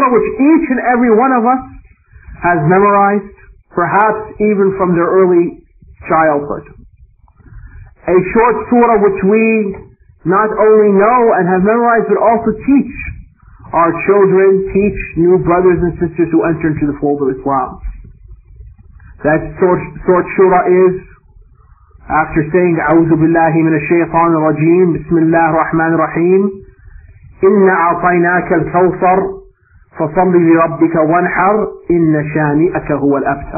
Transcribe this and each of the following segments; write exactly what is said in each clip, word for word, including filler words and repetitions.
surah which each and every one of us has memorized, perhaps even from their early childhood. A short surah which we not only know and have memorized, but also teach our children, teach new brothers and sisters who enter into the fold of Islam. That short, short surah is, after saying, أعوذ بالله من الشيطان الرجيم, بسم الله الرحمن الرحيم, إنا أعطيناك الكوثر فصل لربك وانحر إن شانئك هو الأبتر.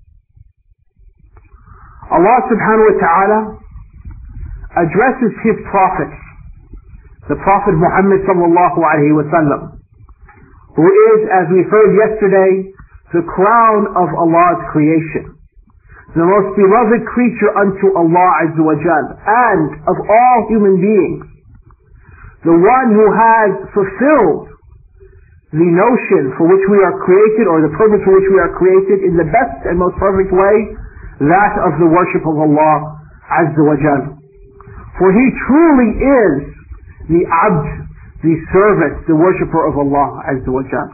Allah subhanahu wa ta'ala addresses His prophets, the Prophet Muhammad sallallahu alayhi wa sallam, who is, as we heard yesterday, the crown of Allah's creation, the most beloved creature unto Allah Azza wa Jal, and of all human beings, the one who has fulfilled the notion for which we are created, or the purpose for which we are created, in the best and most perfect way, that of the worship of Allah Azza wa Jal. For He truly is the abd, the servant, the worshipper of Allah Azza wa Jal.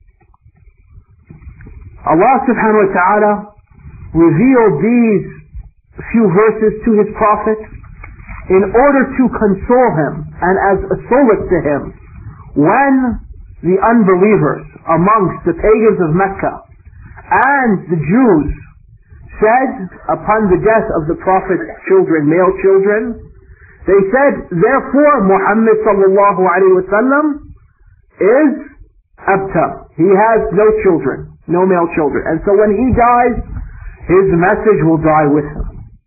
Allah subhanahu wa ta'ala revealed these few verses to His Prophet in order to console him and as a solace to him when the unbelievers amongst the pagans of Mecca and the Jews said upon the death of the Prophet's children, male children, they said, therefore Muhammad sallallahu alayhi wa sallam is abtar. He has no children, no male children. And so when he dies, his message will die with him.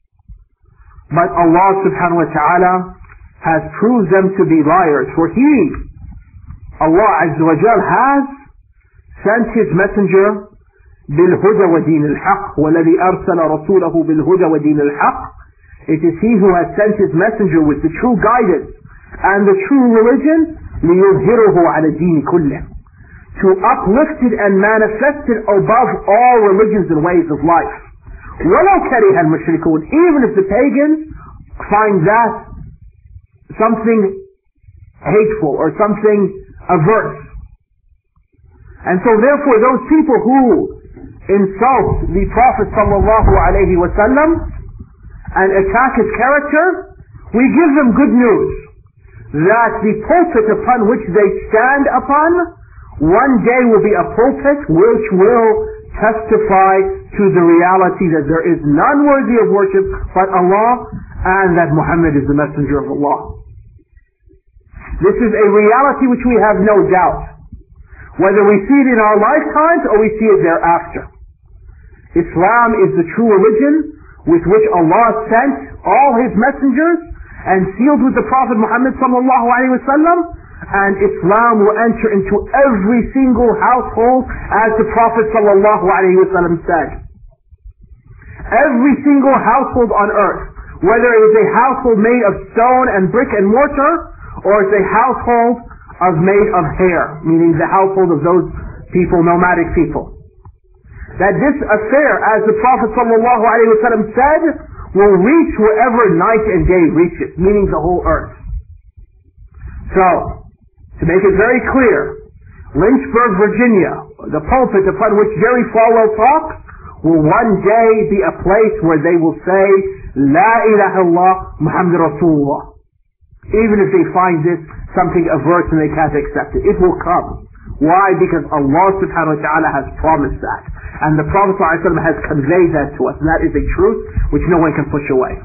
But Allah subhanahu wa ta'ala has proved them to be liars. For He, Allah Azza wa Jal, has sent His messenger بالهدى ودين الحق والذي أرسل رسوله بالهدى ودين الحق. It is He who has sent His messenger with the true guidance and the true religion, ليظهره على الدين كله, to uplift it and manifest it above all religions and ways of life. وَلَوْ كَرِهَ الْمُشْرِكُونَ, even if the pagans find that something hateful or something averse. And so therefore those people who insult the Prophet sallallahu alayhi wa sallam and attack his character, we give them good news that the pulpit upon which they stand upon one day will be a pulpit which will testify to the reality that there is none worthy of worship but Allah, and that Muhammad is the messenger of Allah. This is a reality which we have no doubt, whether we see it in our lifetimes or we see it thereafter. Islam is the true religion with which Allah sent all His messengers and sealed with the Prophet Muhammad sallallahu alaihi wasallam, and Islam will enter into every single household, as the Prophet sallallahu alaihi wasallam said. Every single household on earth, whether it is a household made of stone and brick and mortar, or it's a household of made of hair, meaning the household of those people, nomadic people, that this affair, as the Prophet sallallahu alaihi wasallam said, will reach wherever night and day reaches, meaning the whole earth. So, to make it very clear, Lynchburg, Virginia, the pulpit upon which Jerry Falwell talks, will one day be a place where they will say, La ilaha illallah Muhammad Rasulullah. Even if they find this something averse and they can't accept it. It will come. Why? Because Allah subhanahu wa ta'ala has promised that. And the Prophet sallallahu alaihi wasallam has conveyed that to us. And that is a truth which no one can push away.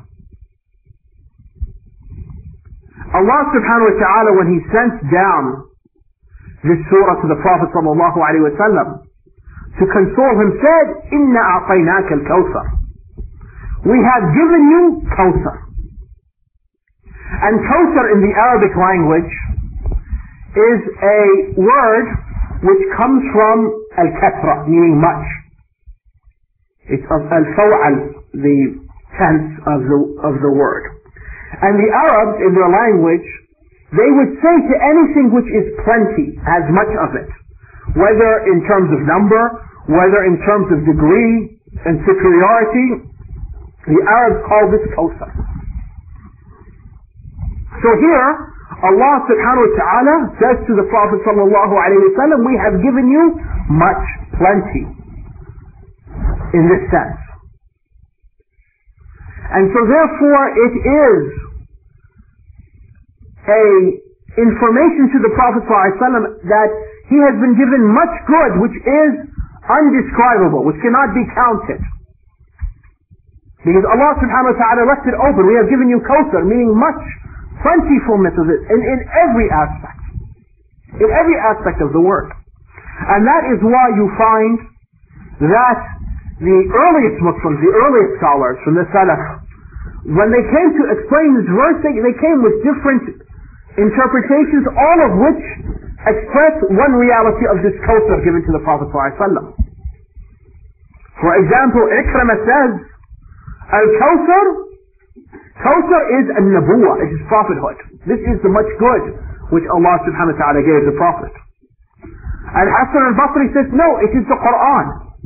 Allah subhanahu wa ta'ala, when He sent down this surah to the Prophet sallallahu alaihi wasallam to console him, said, Inna a'tainaka al-kawthar. We have given you Kawthar. And Kawthar in the Arabic language is a word which comes from al-kathra, meaning much. It's of al-faw'al, the tense of the, of the word. And the Arabs, in their language, they would say to anything which is plenty, has much of it, whether in terms of number, whether in terms of degree and superiority. The Arabs call this Kawthar. So here, Allah subhanahu wa ta'ala says to the Prophet sallallahu alayhi wa sallam, we have given you much, plenty, in this sense. And so therefore it is a information to the Prophet sallallahu alayhi wa sallam that he has been given much good which is undescribable, which cannot be counted. Because Allah subhanahu wa ta'ala left it open. We have given you Kawthar, meaning much plentifulness of it in, in every aspect. In every aspect of the word. And that is why you find that the earliest Muslims, the earliest scholars from the Salaf, when they came to explain this verse, they, they came with different interpretations, all of which express one reality of this Kawthar given to the Prophet ﷺ. For example, Ikramah says, Al-Kawthar, Kawthar is a-nabuwah, it is prophethood. This is the much good which Allah subhanahu wa ta'ala gave the Prophet. And Hassan al-Basri says, no, it is the Quran.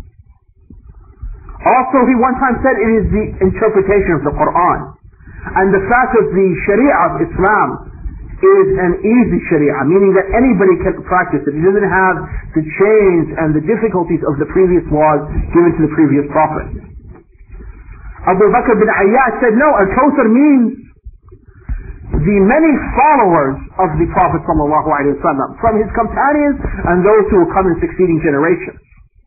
Also, he one time said it is the interpretation of the Quran. And the fact that the Sharia of Islam is an easy Sharia, meaning that anybody can practice it. It doesn't have the chains and the difficulties of the previous laws given to the previous prophets. Abu Bakr bin Ayyash said, no, Al-Kawthar means the many followers of the Prophet sallallahu alaihi wasallam, from his companions and those who will come in succeeding generations.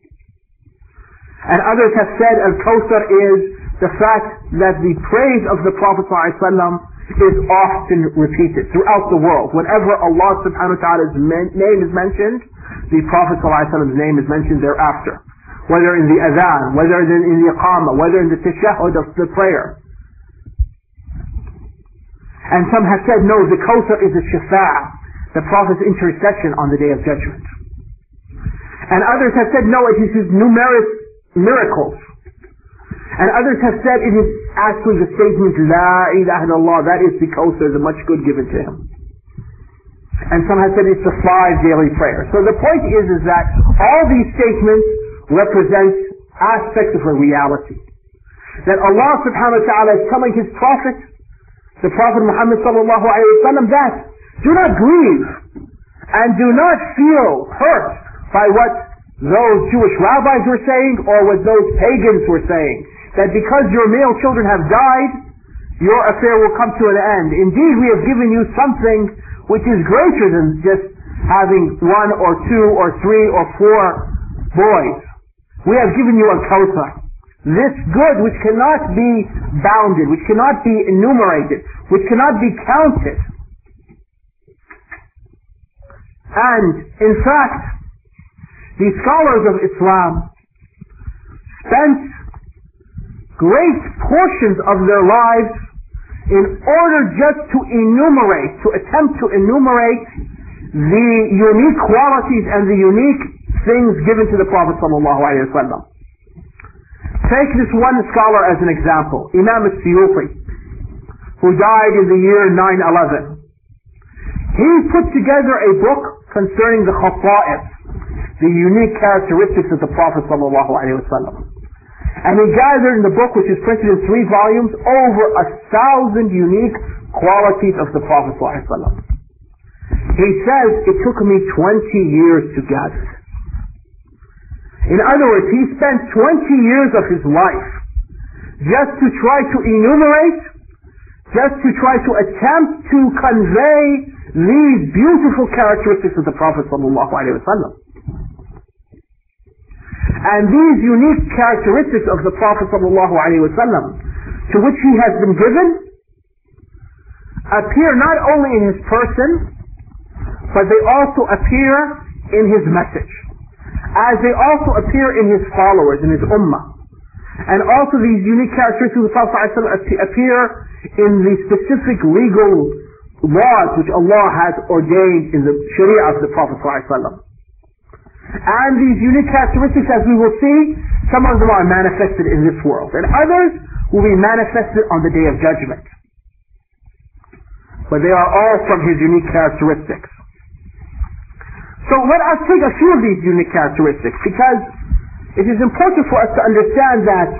And others have said Al-Kawthar is the fact that the praise of the Prophet sallallahu alaihi wasallam is often repeated throughout the world. Whenever Allah subhanahu wa ta'ala's name is mentioned, the Prophet sallallahu alaihi wasallam's name is mentioned thereafter. Whether in the adhan, whether in the iqamah, whether in the tashahhud of the prayer. And some have said, no, the Kawthar is a shafa'ah, the Prophet's intercession on the Day of Judgment. And others have said, no, it is his numerous miracles. And others have said it is actually the statement, La ilaha illallah, that is the Kawthar, the much good given to him. And some have said it's the five daily prayers. So the point is, is that all these statements represent aspects of a reality. That Allah subhanahu wa ta'ala is telling his Prophet, the Prophet Muhammad sallallahu alayhi wa sallam, that do not grieve and do not feel hurt by what those Jewish rabbis were saying or what those pagans were saying. That because your male children have died, your affair will come to an end. Indeed, we have given you something which is greater than just having one or two or three or four boys. We have given you a Kawthar. This good which cannot be bounded, which cannot be enumerated, which cannot be counted. And, in fact, the scholars of Islam spent great portions of their lives in order just to enumerate, to attempt to enumerate the unique qualities and the unique things given to the Prophet sallallahu alaihi wasallam. Take this one scholar as an example, Imam al-Suyuti, who died in the year nine eleven. He put together a book concerning the khasa'is, the unique characteristics of the Prophet sallallahu alaihi wasallam. And he gathered in the book, which is printed in three volumes, over a thousand unique qualities of the Prophet sallallahu alaihi wasallam. He says, it took me twenty years to gather. In other words, he spent twenty years of his life just to try to enumerate, just to try to attempt to convey these beautiful characteristics of the Prophet sallallahu alaihi wasallam. And these unique characteristics of the Prophet sallallahu alaihi wasallam, to which he has been given, appear not only in his person, but they also appear in his message, as they also appear in his followers, in his ummah. And also these unique characteristics of the Prophet ﷺ appear in the specific legal laws which Allah has ordained in the Sharia of the Prophet ﷺ. And these unique characteristics, as we will see, some of them are manifested in this world, and others will be manifested on the Day of Judgment. But they are all from his unique characteristics. So let us take a few of these unique characteristics, because it is important for us to understand that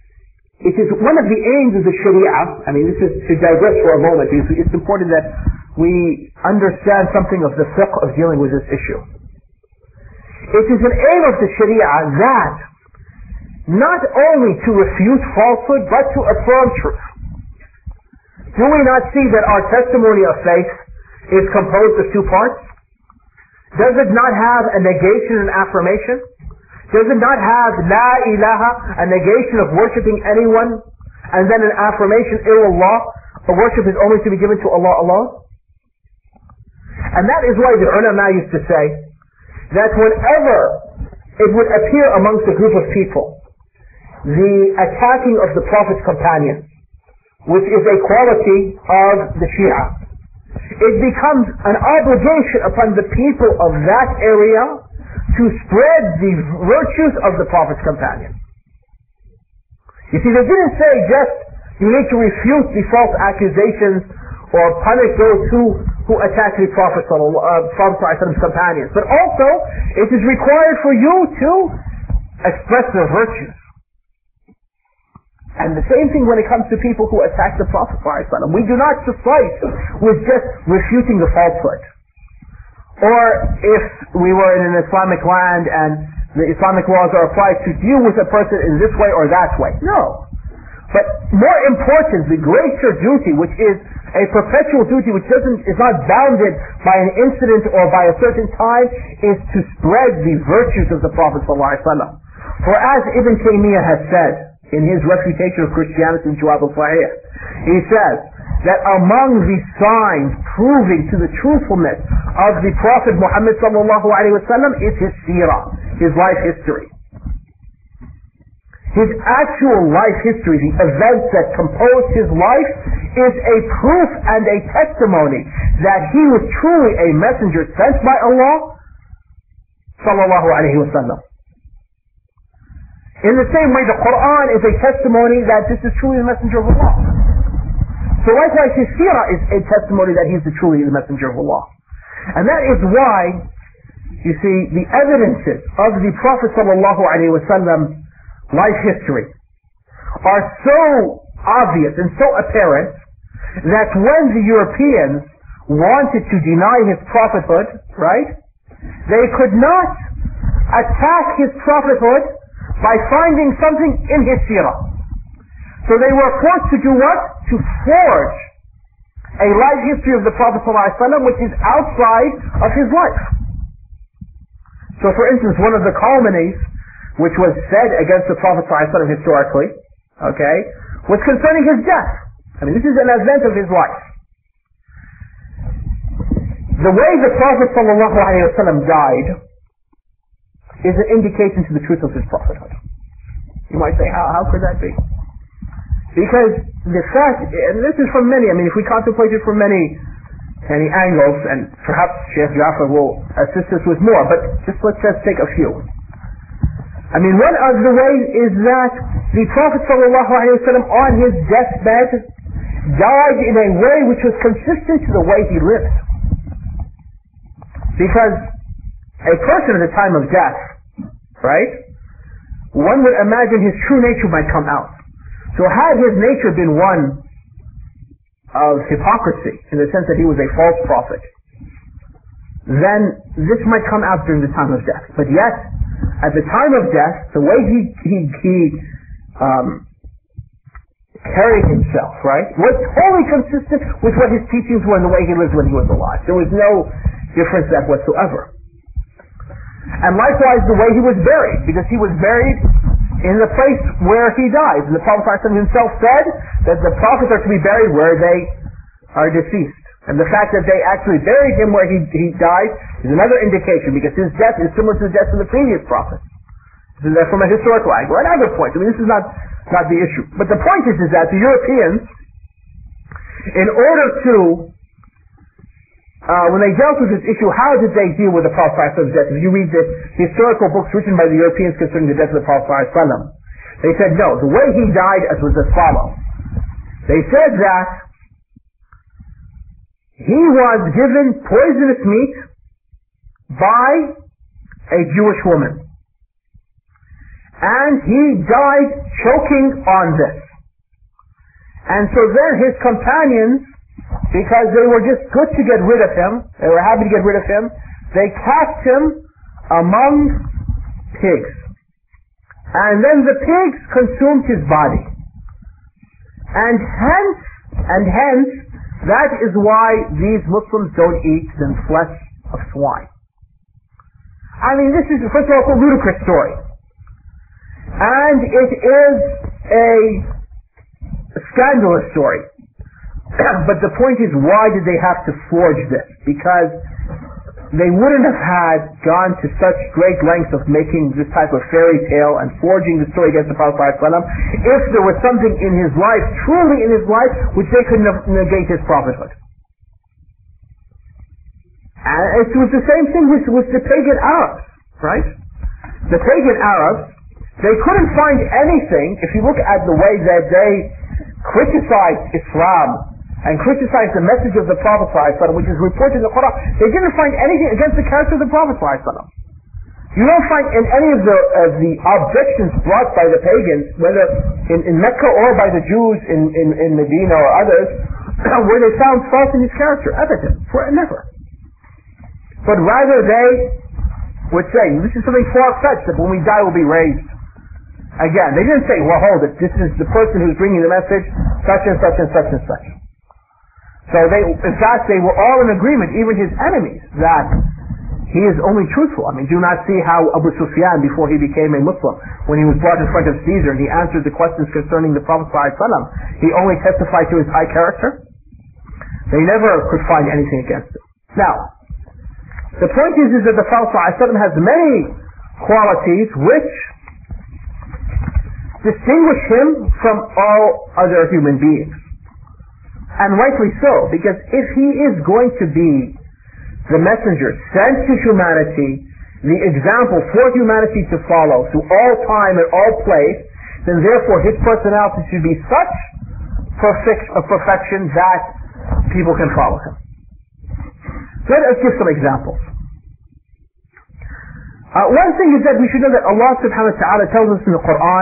it is one of the aims of the Sharia. I mean, this is to digress for a moment. It's important that we understand something of the fiqh of dealing with this issue. It is an aim of the Sharia that not only to refute falsehood, but to affirm truth. Do we not see that our testimony of faith is composed of two parts? Does it not have a negation and affirmation? Does it not have la ilaha, a negation of worshipping anyone, and then an affirmation, illallah, a worship is only to be given to Allah alone? And that is why the ulama used to say that whenever it would appear amongst a group of people the attacking of the Prophet's companions, which is a quality of the Shia, it becomes an obligation upon the people of that area to spread the virtues of the Prophet's companions. You see, they didn't say just you need to refute the false accusations or punish those who, who attack the Prophet Prophet's companions, but also it is required for you to express their virtues. And the same thing when it comes to people who attack the Prophet ﷺ. We do not suffice with just refuting the falsehood. Or if we were in an Islamic land and the Islamic laws are applied to deal with a person in this way or that way. No. But more important, the greater duty, which is a perpetual duty which doesn't is not bounded by an incident or by a certain time, is to spread the virtues of the Prophet ﷺ. For as Ibn Taymiyyah has said in his refutation of Christianity in Jawab al-Sahih, he says that among the signs proving to the truthfulness of the Prophet Muhammad sallallahu alaihi wasallam is his seerah, his life history. His actual life history, the events that composed his life, is a proof and a testimony that he was truly a messenger sent by Allah sallallahu alaihi wasallam. In the same way, the Quran is a testimony that this is truly the messenger of Allah. So likewise, his seerah is a testimony that he is the truly the messenger of Allah. And that is why, you see, the evidences of the Prophet sallallahu alaihi wasallam life history are so obvious and so apparent that when the Europeans wanted to deny his prophethood, right, they could not attack his prophethood by finding something in his seerah. So they were forced to do what? To forge a life history of the Prophet ﷺ which is outside of his life. So for instance, one of the calumnies which was said against the Prophet ﷺ historically, okay, was concerning his death. I mean, this is an event of his life. The way the Prophet ﷺ died is an indication to the truth of his prophethood. You might say, how, how could that be? Because the fact, and this is from many, I mean, if we contemplate it from many, many angles, and perhaps Sheikh Jafar will assist us with more, but just let's just take a few. I mean, one of the ways is that the Prophet ﷺ on his deathbed died in a way which was consistent to the way he lived. Because a person at the time of death, right, one would imagine his true nature might come out. So had his nature been one of hypocrisy, in the sense that he was a false prophet, then this might come out during the time of death. But yet, at the time of death, the way he he, he um, carried himself, right, was totally consistent with what his teachings were and the way he lived when he was alive. There was no difference that whatsoever. And likewise the way he was buried, because he was buried in the place where he died. And the Prophet himself said that the prophets are to be buried where they are deceased. And the fact that they actually buried him where he, he died is another indication, because his death is similar to the death of the previous prophets. This is from a historical angle. Another point, I mean, this is not, not the issue. But the point is, is that the Europeans, in order to Uh, when they dealt with this issue, how did they deal with the Prophet's death? If you read the historical books written by the Europeans concerning the death of the Prophet ﷺ, they said no, the way he died was as follows. They said that he was given poisonous meat by a Jewish woman. And he died choking on this. And so then his companions because they were just good to get rid of him, they were happy to get rid of him, they cast him among pigs. And then the pigs consumed his body. And hence, and hence, that is why these Muslims don't eat the flesh of swine. I mean, this is, first of all, a ludicrous story. And it is a scandalous story. But the point is, why did they have to forge this? Because they wouldn't have had gone to such great lengths of making this type of fairy tale and forging the story against the Prophet ﷺ if there was something in his life, truly in his life, which they could negate his prophethood. And it was the same thing with, with the pagan Arabs, right? The pagan Arabs, they couldn't find anything, if you look at the way that they criticized Islam and criticized the message of the Prophet ﷺ, which is reported in the Quran, they didn't find anything against the character of the Prophet ﷺ. You don't find in any of the of the objections brought by the pagans, whether in, in Mecca or by the Jews in, in, in Medina or others, where they found fault in his character, evident, for never. But rather they would say, this is something far-fetched, that when we die we'll be raised. Again, they didn't say, well, hold it, this is the person who's bringing the message, such and such and such and such. So they, in fact, they were all in agreement, even his enemies, that he is only truthful. I mean, do not see how Abu Sufyan, before he became a Muslim, when he was brought in front of Caesar and he answered the questions concerning the Prophet ﷺ, he only testified to his high character. They never could find anything against him. Now, the point is, is that the Prophet ﷺ has many qualities which distinguish him from all other human beings. And rightly so, because if he is going to be the messenger sent to humanity, the example for humanity to follow through all time and all place, then therefore his personality should be such perfect, a perfection that people can follow him. Let us give some examples. Uh, one thing is that we should know that Allah subhanahu wa ta'ala tells us in the Quran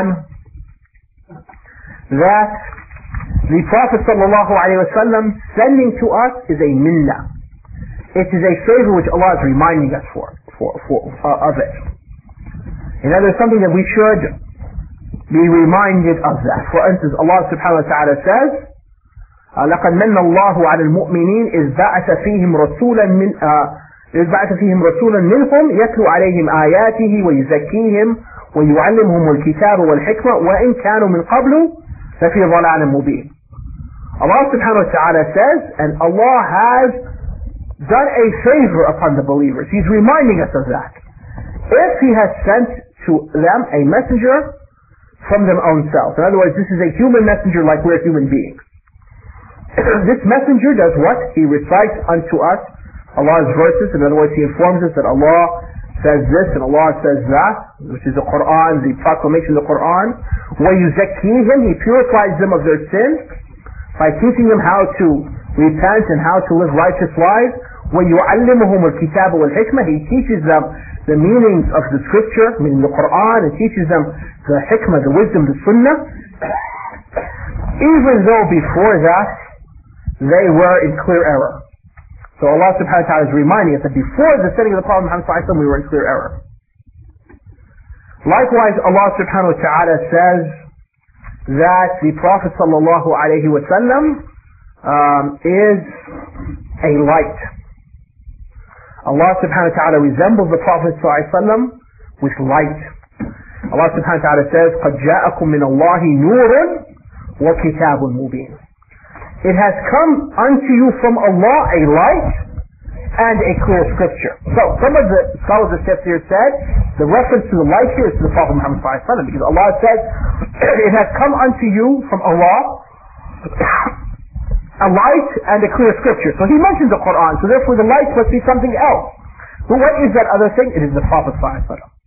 that the Prophet sallallahu alayhi wa sallam sending to us is a minnah. It is a favor which Allah is reminding us for, for, for uh, of it. And that is something that we should be reminded of that. For instance, Allah subhanahu wa ta'ala says, لَقَدْ مَنَّ اللَّهُ عَلَى الْمُؤْمِنِينَ إِذْ بَعَثَ فِيهِمْ رَسُولًا مِنْ إِذْ بَعَثَ فِيهِمْ رَسُولًا مِنْهُمْ يَتْلُو عَلَيْهِمْ آيَاتِهِ وَيُزَكِّيهِمْ وَيُعَلِّمُهُمُ الْكِتَابَ وَالْحِكْمَةَ وَإِنْ كَانُوا مِنْ قَبْلُ لَفِي ضَلَالٍ مُبِينٍ. Allah subhanahu wa ta'ala says, and Allah has done a favor upon the believers. He's reminding us of that. If He has sent to them a messenger from their own self. In other words, this is a human messenger like we're human beings. This messenger does what? He recites unto us Allah's verses. In other words, he informs us that Allah says this and Allah says that, which is the Quran, the proclamation of the Quran. وَيُزَكِّيهِمْ, He purifies them of their sins by teaching them how to repent and how to live righteous lives. وَيُعَلِّمُهُمُ الْكِتَابَ وَالْحِكْمَةَ, He teaches them the meanings of the scripture, meaning the Quran, and teaches them the hikmah, the wisdom, the sunnah, even though before that they were in clear error. So Allah subhanahu wa ta'ala is reminding us that before the sending of the Prophet Muhammad sallallahu alaihi wasallam we were in clear error. Likewise, Allah subhanahu wa ta'ala says that the Prophet sallallahu alaihi wasallam um, is a light. Allah subhanahu wa ta'ala resembles the Prophet sallallahu alaihi wasallam with light. Allah subhanahu wa ta'ala says, قَدْ جَاءَكُم مِّنَ اللَّهِ نُورٌ وَكِتَابٌ مُبِينٌ. It has come unto you from Allah a light and a clear scripture. So, some of the scholars of Tafsir said, the reference to the light here is to the Prophet Muhammad sallallahu alaihi wasallam, because Allah says, it has come unto you from Allah a light and a clear scripture. So he mentions the Quran, so therefore the light must be something else. But what is that other thing? It is the Prophet sallallahu alaihi wasallam.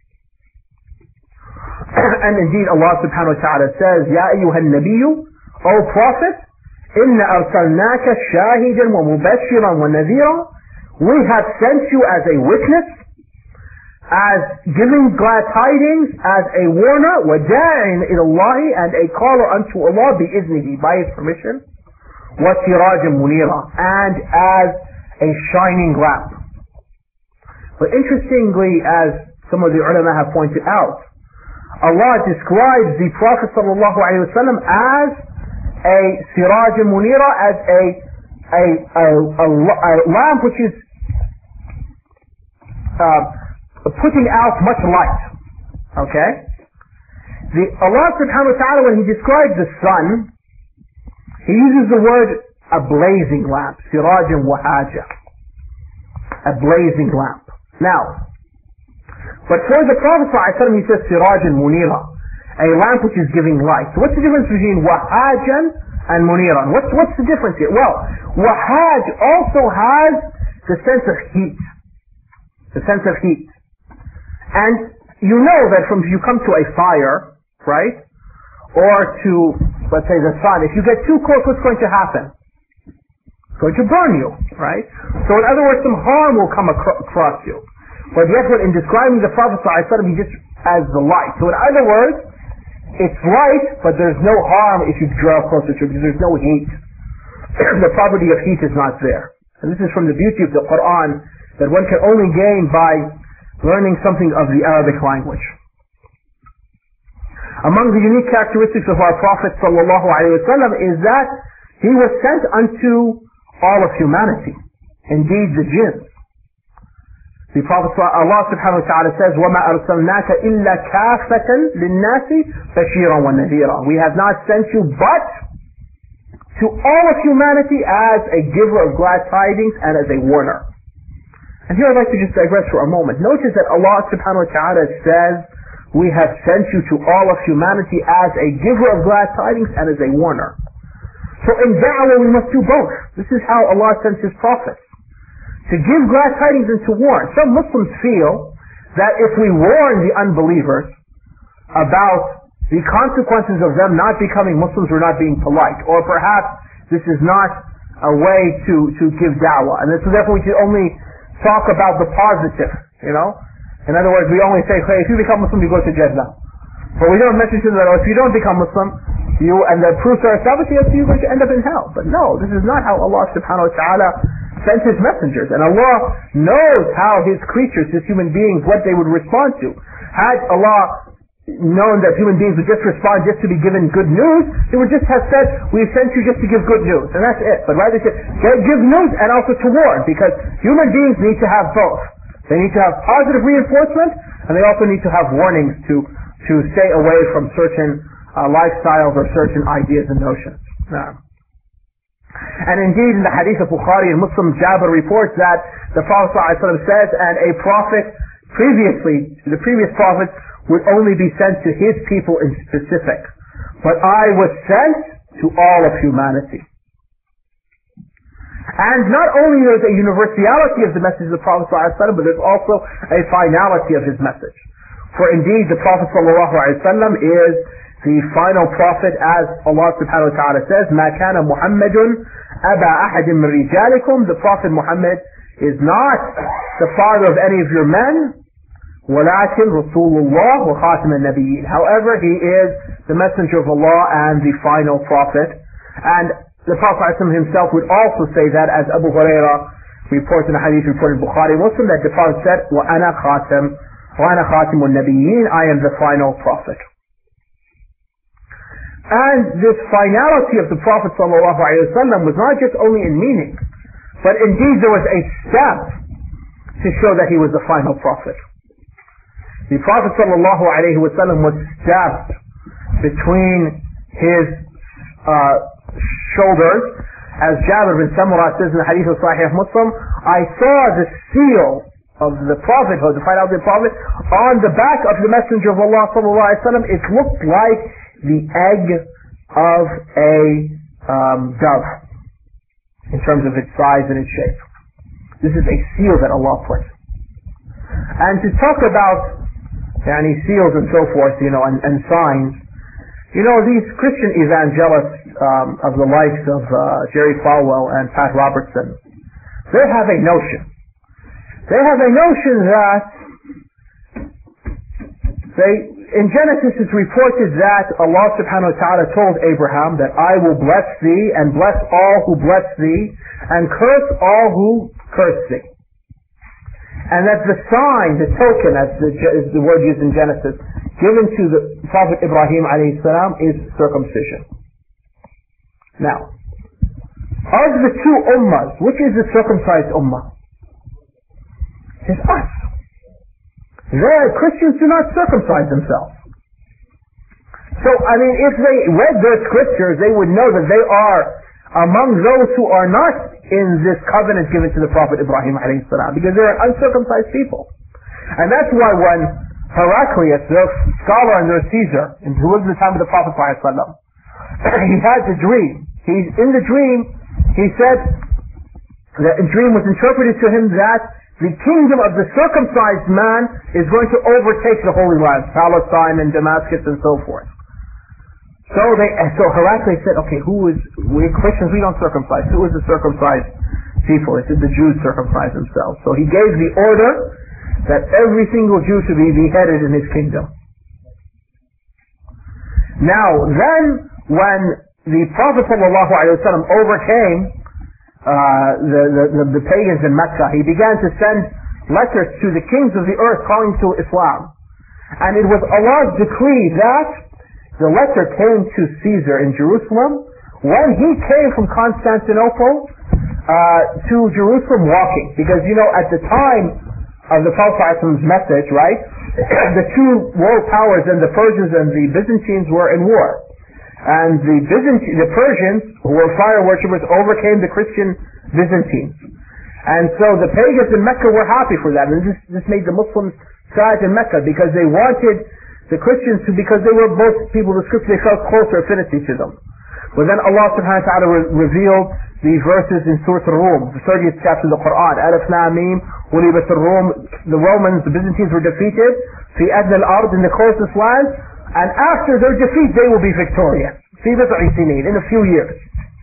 And indeed Allah subhanahu wa ta'ala says, Ya ayyuhan nabiyyu, O Prophet, إِنَّ أَرْسَلْنَاكَ شَاهِدًا وَمُبَشِّرًا وَنَذِيرًا, we have sent you as a witness, as giving glad tidings, as a warner, وَدَاعٍ إِلَى اللَّهِ, and a caller unto Allah بِإِذْنِهِ, by His permission, وَسِرَاجًا مُنِيرًا, and as a shining lamp. But interestingly, as some of the ulama have pointed out, Allah describes the Prophet sallallahu alaihi wasallam as a siraj munira, as a a, a, a, a lamp which is uh, putting out much light. Okay? The Allah subhanahu wa ta'ala, when He describes the sun, He uses the word a blazing lamp, sirajan wahaja, a blazing lamp. Now, but for the Prophet ﷺ, he says sirajan munira, a lamp which is giving light. So what's the difference between wahajan and muniran? What's what's the difference here? Well, wahaj also has the sense of heat, the sense of heat, and you know that from you come to a fire, right, or to, let's say, the sun, if you get too close, what's going to happen? It's going to burn you, right? So in other words, some harm will come acro- across you. But yet, when in describing the Prophet ﷺ, he just as the light. So in other words, it's light, but there's no harm if you draw closer to it, because there's no heat. The property of heat is not there. And this is from the beauty of the Quran, that one can only gain by learning something of the Arabic language. Among the unique characteristics of our Prophet sallallahu alaihi wasallam is that he was sent unto all of humanity, indeed the jinn. The Prophet, Allah subhanahu wa ta'ala says, وَمَا أَرْسَلْنَاكَ إِلَّا كَافَةً لِلنَّاسِ بَشِيرًا وَنَذِيرًا. We have not sent you but to all of humanity as a giver of glad tidings and as a warner. And here I'd like to just digress for a moment. Notice that Allah subhanahu wa ta'ala says, we have sent you to all of humanity as a giver of glad tidings and as a warner. So in da'wah we must do both. This is how Allah sends His prophets, to give glad tidings and to warn. Some Muslims feel that if we warn the unbelievers about the consequences of them not becoming Muslims, we're not being polite. Or perhaps this is not a way to, to give da'wah. And so therefore we should only talk about the positive, you know. In other words, we only say, hey, if you become Muslim, you go to Jannah. But we don't mention to them that if you don't become Muslim, you, and the proofs are established, you're going to end up in hell. But no, this is not how Allah subhanahu wa ta'ala sent His messengers. And Allah knows how His creatures, His human beings, what they would respond to. Had Allah known that human beings would just respond just to be given good news, He would just have said, we sent you just to give good news. And that's it. But rather He said, give news and also to warn, because human beings need to have both. They need to have positive reinforcement, and they also need to have warnings to, to stay away from certain uh, lifestyles or certain ideas and notions. Now, and indeed, in the hadith of Bukhari and Muslim, Jabir reports that the Prophet ﷺ says, and a prophet previously, the previous prophet would only be sent to his people in specific. But I was sent to all of humanity. And not only there's a universality of the message of the Prophet ﷺ, but there's also a finality of his message. For indeed, the Prophet ﷺ is the final prophet, as Allah subhanahu wa ta'ala says, مَا كَانَ مُحَمَّدٌ أَبَا أَحَدٍ مِّن رِجَالِكُمْ. The Prophet Muhammad is not the father of any of your men, وَلَكِنْ رَسُولُ اللَّهِ وَخَاتِمَ النَّبِيِّينَ. However, he is the messenger of Allah and the final prophet. And the Prophet himself would also say that, as Abu Hurairah reports in a hadith reported in Bukhari Muslim, that the Prophet said, وَأَنَا خَاتِمُ وَأَنَا خَاتِمُ النَّبِيِّينَ. I am the final prophet. And this finality of the Prophet ﷺ was not just only in meaning, but indeed there was a stamp to show that he was the final prophet. The Prophet ﷺ was stamped between his uh, shoulders, as Jabir bin Samurah says in the hadith of Sahih Muslim, I saw the seal of the prophethood, the finality of the prophet, on the back of the Messenger of Allah ﷺ. It looked like the egg of a um, dove in terms of its size and its shape. This is a seal that Allah put. And to talk about yani, seals and so forth, you know, and, and signs, you know, these Christian evangelists um, of the likes of uh, Jerry Falwell and Pat Robertson, they have a notion. They have a notion that They, in Genesis it's reported that Allah subhanahu wa ta'ala told Abraham that I will bless thee and bless all who bless thee and curse all who curse thee. And that the sign, the token, as the, as the word used in Genesis, given to the Prophet Ibrahim alayhi salam is circumcision. Now, of the two ummahs, which is the circumcised ummah? It's us. The Christians do not circumcise themselves. So, I mean, if they read their scriptures, they would know that they are among those who are not in this covenant given to the Prophet Ibrahim alayhi salam, because they are uncircumcised people. And that's why when Heraclius, their scholar and their Caesar, who lived in the time of the Prophet sallallahu alaihi wasallam, he had the dream. He's in the dream, he said, the dream was interpreted to him that the kingdom of the circumcised man is going to overtake the Holy Land, Palestine and Damascus and so forth. So they, so Heraclius said, okay, who is, we Christians, we don't circumcise. Who is the circumcised people? He said the Jews circumcise themselves. So he gave the order that every single Jew should be beheaded in his kingdom. Now, then, when the Prophet ﷺ overcame Uh, the, the, the, the pagans in Mecca, he began to send letters to the kings of the earth calling to Islam. And it was Allah's decree that the letter came to Caesar in Jerusalem when he came from Constantinople uh, to Jerusalem walking. Because, you know, at the time of the Prophet's message, right, the two world powers, and the Persians and the Byzantines, were in war. And the Byzantine, the Persians, who were fire worshippers, overcame the Christian Byzantines. And so the pagans in Mecca were happy for that. And this, this made the Muslims sad in Mecca, because they wanted the Christians to, because they were both people of the scripture, they felt closer affinity to them. But then Allah subhanahu wa ta'ala re- revealed the verses in Surah Al-Rum, the thirtieth chapter of the Quran. Alif Lam Mim, Ghulibat al-Rum, the Romans, the Byzantines were defeated, fi adna al-ard, in the closest land. And after their defeat, they will be victorious. See this in a few years.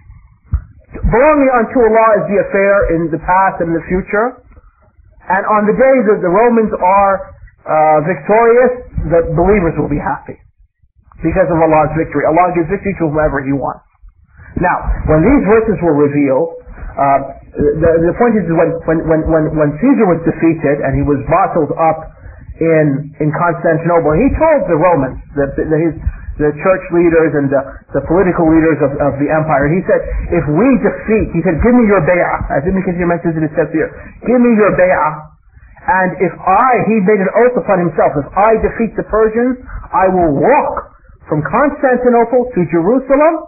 Belonging unto Allah is the affair in the past and in the future. And on the day that the Romans are uh, victorious, the believers will be happy because of Allah's victory. Allah gives victory to whomever He wants. Now, when these verses were revealed, uh, the, the point is when, when, when, when, when Caesar was defeated and he was bottled up in in Constantinople, he told the Romans, that the, the, his, the church leaders and the, the political leaders of, of the empire, he said, if we defeat, he said, give me your bay'ah, as Ibn Kathir mentions in his tafsir, give me your bay'ah, and if I, he made an oath upon himself, if I defeat the Persians, I will walk from Constantinople to Jerusalem,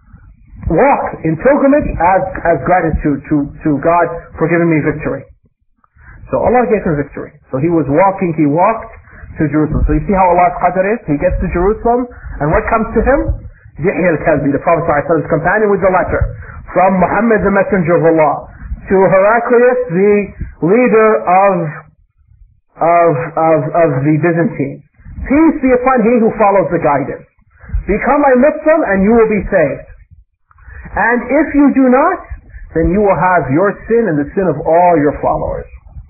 walk in pilgrimage as, as gratitude to, to God for giving me victory. So Allah gave him victory. So he was walking, he walked to Jerusalem. So you see how Allah's qadr is? He gets to Jerusalem, and what comes to him? Dihya al-Kalbi, the Prophet ﷺ's companion, with the letter from Muhammad, the messenger of Allah, to Heraclius, the leader of, of, of, of the Byzantines. Peace be upon he who follows the guidance. Become a Muslim and you will be saved. And if you do not, then you will have your sin and the sin of all your followers.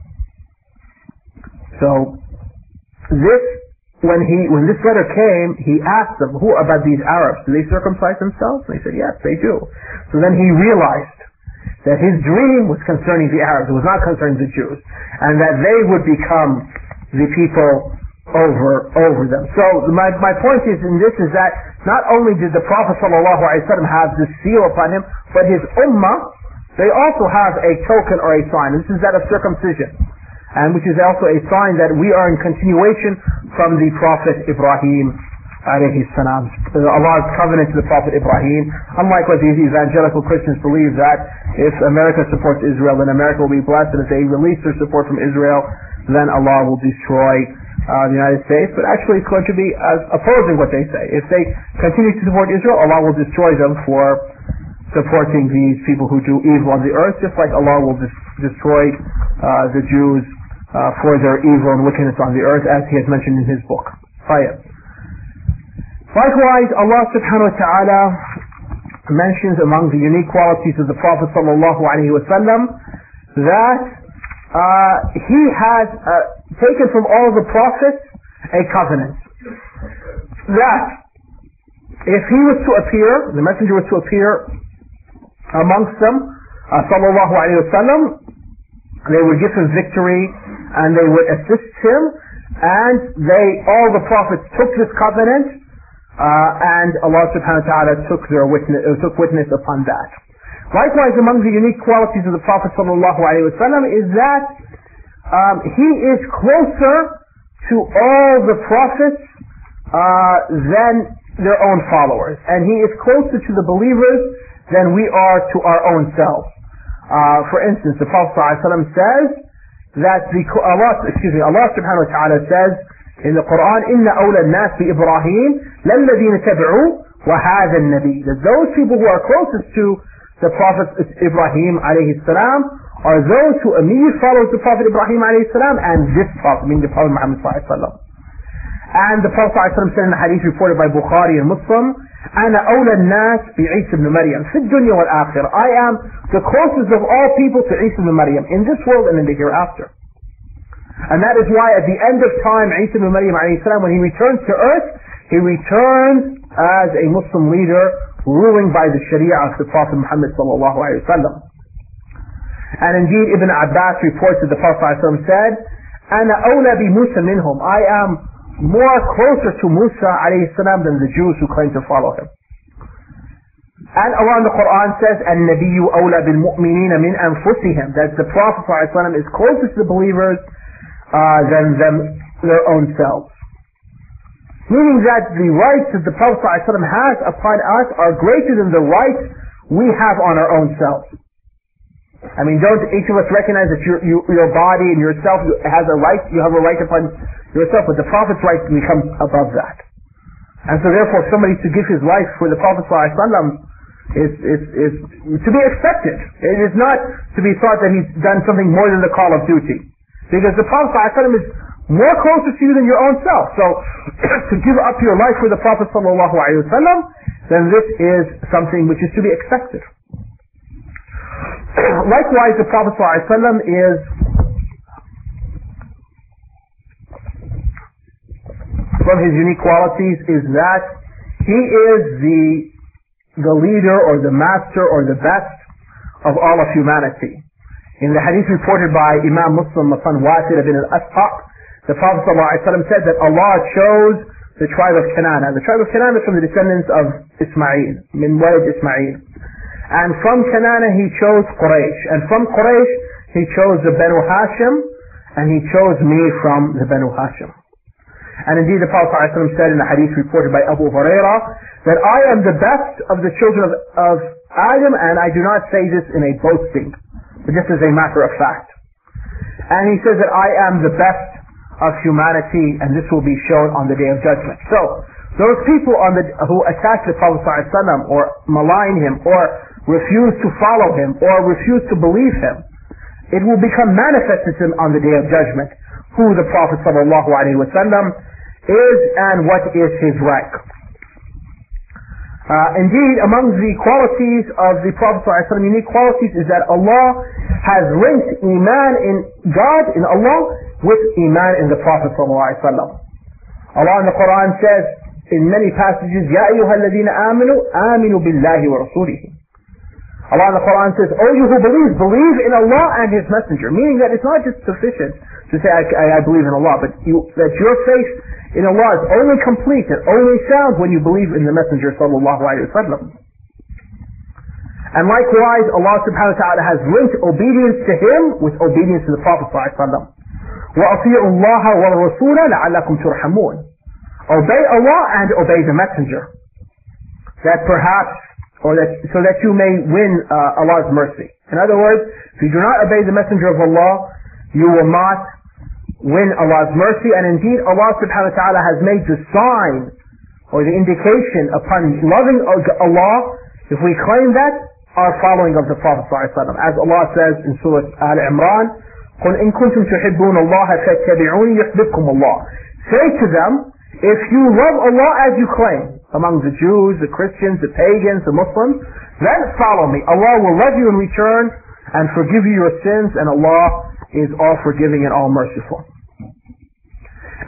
So, this, when he, when this letter came, he asked them, who about these Arabs? Do they circumcise themselves? And they said, yes, they do. So then he realized that his dream was concerning the Arabs. It was not concerning the Jews. And that they would become the people over, over them. So my, my point is in this is that not only did the Prophet sallallahu alaihi wasallam have this seal upon him, but his ummah, they also have a token or a sign. This is that of circumcision. And which is also a sign that we are in continuation from the Prophet Ibrahim alayhi salam. Allah's covenant to the Prophet Ibrahim. Unlike what these evangelical Christians believe that if America supports Israel, then America will be blessed, and if they release their support from Israel, then Allah will destroy uh, the United States. But actually it's going to be uh, opposing what they say. If they continue to support Israel, Allah will destroy them for supporting these people who do evil on the earth, just like Allah will dis- destroy uh, the Jews Uh, for their evil and wickedness on the earth, as he has mentioned in his book. Fire. Likewise, Allah subhanahu wa ta'ala mentions among the unique qualities of the Prophet sallallahu alaihi wasallam that uh, he has uh, taken from all the prophets a covenant. that if he was to appear, the messenger was to appear amongst them, uh, sallallahu alayhi wa sallam, they would give him victory and they would assist him, and they, all the prophets took this covenant, uh, and Allah subhanahu wa ta'ala took their witness, uh, took witness upon that. Likewise, among the unique qualities of the Prophet sallallahu alayhi wa sallam is that um, he is closer to all the prophets uh, than their own followers, and he is closer to the believers than we are to our own selves. Uh, for instance, the Prophet ﷺ says that the Allah, excuse me, Allah subhanahu wa ta'ala says in the Quran, "Inna awla an-nas bi Ibrahim lalladhina tabi'u wa hadha an-nabi." That those people who are closest to the Prophet Ibrahim alayhi salam are those who immediately follow the Prophet Ibrahim alayhi salam and this Prophet, meaning the Prophet Muhammad sallallahu alayhi wa sallam. And the Prophet ﷺ said in the hadith reported by Bukhari and Muslim, أنا أولى الناس بعيسى بن مريم في الدنيا والآخرة. I am the closest of all people to Isa ibn Maryam in this world and in the hereafter. And that is why at the end of time, Isa ibn Maryam alayhi salam, when he returns to earth, he returns as a Muslim leader ruling by the Sharia of the Prophet Muhammad sallallahu alayhi wa sallam. And indeed, Ibn Abbas reports that the Prophet ﷺ said, أنا أولى بموسى منهم. I am more closer to Musa alayhi salam than the Jews who claim to follow him. And Allah in the Quran says, النبي أولى بالمؤمنين من أنفسهم, that the Prophet ﷺ is closest to the believers uh, than them, their own selves. Meaning that the rights that the Prophet ﷺ has upon us are greater than the rights we have on our own selves. I mean, don't each of us recognize that your, you, your body and yourself has a right, you have a right upon yourself, but the Prophet's right becomes above that. And so therefore somebody to give his life for the Prophet ﷺ is, is, is to be expected. It is not to be thought that he's done something more than the call of duty. Because the Prophet ﷺ is more closer to you than your own self. So to give up your life for the Prophet ﷺ, then this is something which is to be expected. Likewise, the Prophet ﷺ is from his unique qualities is that he is the the leader or the master or the best of all of humanity. In the hadith reported by Imam Muslim upon Wasila bin al-Asqa, the Prophet ﷺ said that Allah chose the tribe of Kanana. The tribe of Kanana is from the descendants of Ismail, min walid Ismail. And from Kanana he chose Quraysh. And from Quraysh he chose the Banu Hashim, and he chose me from the Banu Hashim. And indeed the Prophet ﷺ said in the hadith reported by Abu Hurairah that I am the best of the children of, of Adam, and I do not say this in a boasting, but just as a matter of fact. And he says that I am the best of humanity, and this will be shown on the Day of Judgment. So, those people on the, who attack the Prophet ﷺ or malign him or refuse to follow him or refuse to believe him, it will become manifest to him on the Day of Judgment who the Prophet ﷺ is and what is his rank. Uh, indeed, among the qualities of the Prophet ﷺ, unique qualities, is that Allah has linked Iman in God, in Allah, with Iman in the Prophet ﷺ. Allah in the Quran says in many passages, يَا أَيُّهَا الَّذِينَ آمَنُوا آمِنُوا بِاللَّهِ وَرَسُولِهِ. Allah in the Quran says, "O you who believe, believe in Allah and His Messenger." Meaning that it's not just sufficient to say, I, I, I believe in Allah, but you, that your faith in Allah is only complete and only sound when you believe in the Messenger sallallahu alaihi wasallam. And likewise, Allah subhanahu wa ta'ala has linked obedience to Him with obedience to the Prophet sallallahu alaihi wasallam. وَأَطِيعُوا اللَّهَ وَالرَّسُولَ لَعَلَّكُمْ تُرْحَمُونَ. Obey Allah and obey the Messenger. That perhaps or that, so that you may win uh, Allah's mercy. In other words, if you do not obey the Messenger of Allah, you will not win Allah's mercy. And indeed, Allah subhanahu wa ta'ala has made the sign or the indication upon loving Allah, if we claim that, our following of the Prophet sallallahu alaihi wasallam. As Allah says in Surah Al-Imran, قُلْ إِن كُنْتُمْ تُحِبُّونَ اللَّهَ فَاتَّبِعُونِ يُحْبِبْكُمُ اللَّهُ. Say to them, if you love Allah as you claim, among the Jews, the Christians, the pagans, the Muslims, then follow me. Allah will love you in return and forgive you your sins, and Allah is all forgiving and all merciful.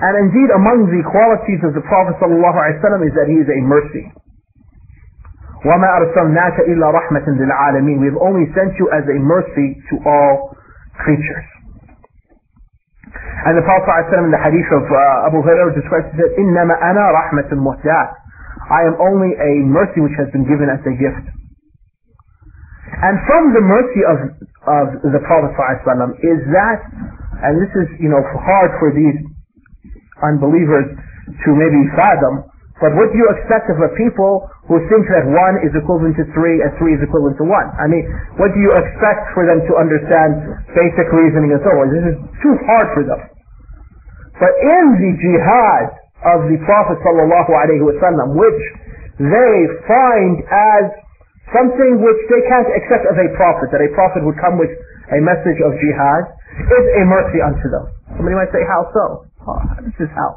And indeed, among the qualities of the Prophet ﷺ is that he is a mercy. وَمَا أَرْسَلْنَاكَ إِلَّا رَحْمَةً لِلْعَالَمِينَ. We have only sent you as a mercy to all creatures. And the Prophet ﷺ in the hadith of uh, Abu Hurairah describes it that إِنَّمَا أَنَا رَحْمَةٌ مُهْدَاةٌ. I am only a mercy which has been given as a gift. And from the mercy of, of the Prophet ﷺ is that, and this is, you know, hard for these unbelievers to maybe fathom, but what do you expect of a people who think that one is equivalent to three and three is equivalent to one? I mean, what do you expect for them to understand basic reasoning and so on? This is too hard for them. But in the jihad of the Prophet sallallahu alaihi wasallam, which they find as something which they can't accept as a prophet, that a prophet would come with a message of jihad, is a mercy unto them. Somebody might say, how so? Oh, this is how.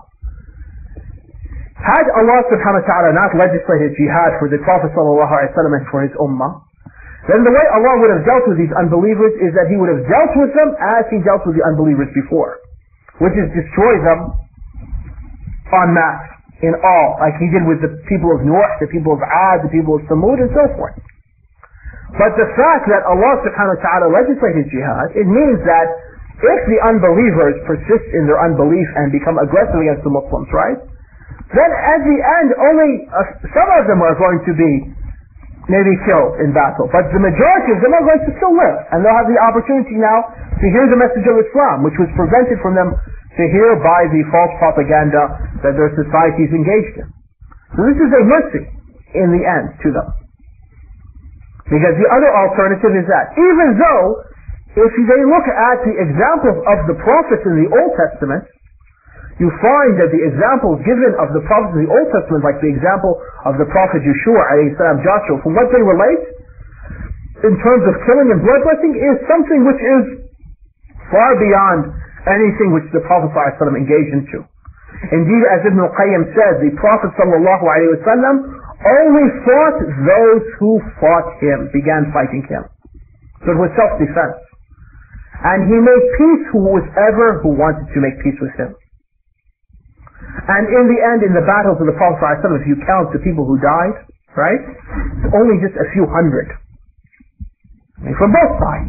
Had Allah subhanahu wa ta'ala not legislated jihad for the Prophet sallallahu alaihi wasallam and for his ummah, then the way Allah would have dealt with these unbelievers is that he would have dealt with them as he dealt with the unbelievers before, which is destroy them en masse, in all, like he did with the people of Nuh, the people of Ad, the people of Samud, and so forth. But the fact that Allah subhanahu wa ta'ala legislated jihad, it means that if the unbelievers persist in their unbelief and become aggressive against the Muslims, right? Then at the end, only uh, some of them are going to be maybe killed in battle. But the majority of them are going to still live. And they'll have the opportunity now to hear the message of Islam, which was prevented from them to hear by the false propaganda that their society is engaged in. So this is a mercy in the end to them. Because the other alternative is that, even though if they look at the examples of the prophets in the Old Testament, you find that the examples given of the prophets in the Old Testament, like the example of the prophet Yeshua, alayhi salam, Joshua, from what they relate, in terms of killing and bloodletting, is something which is far beyond anything which the Prophet ﷺ engaged into. Indeed, as Ibn al-Qayyim said, the Prophet ﷺ only fought those who fought him, began fighting him. So it was self-defense. And he made peace with whoever who wanted to make peace with him. And in the end, in the battles of the Prophet ﷺ, if you count the people who died, right, it's only just a few hundred. I mean, from both sides.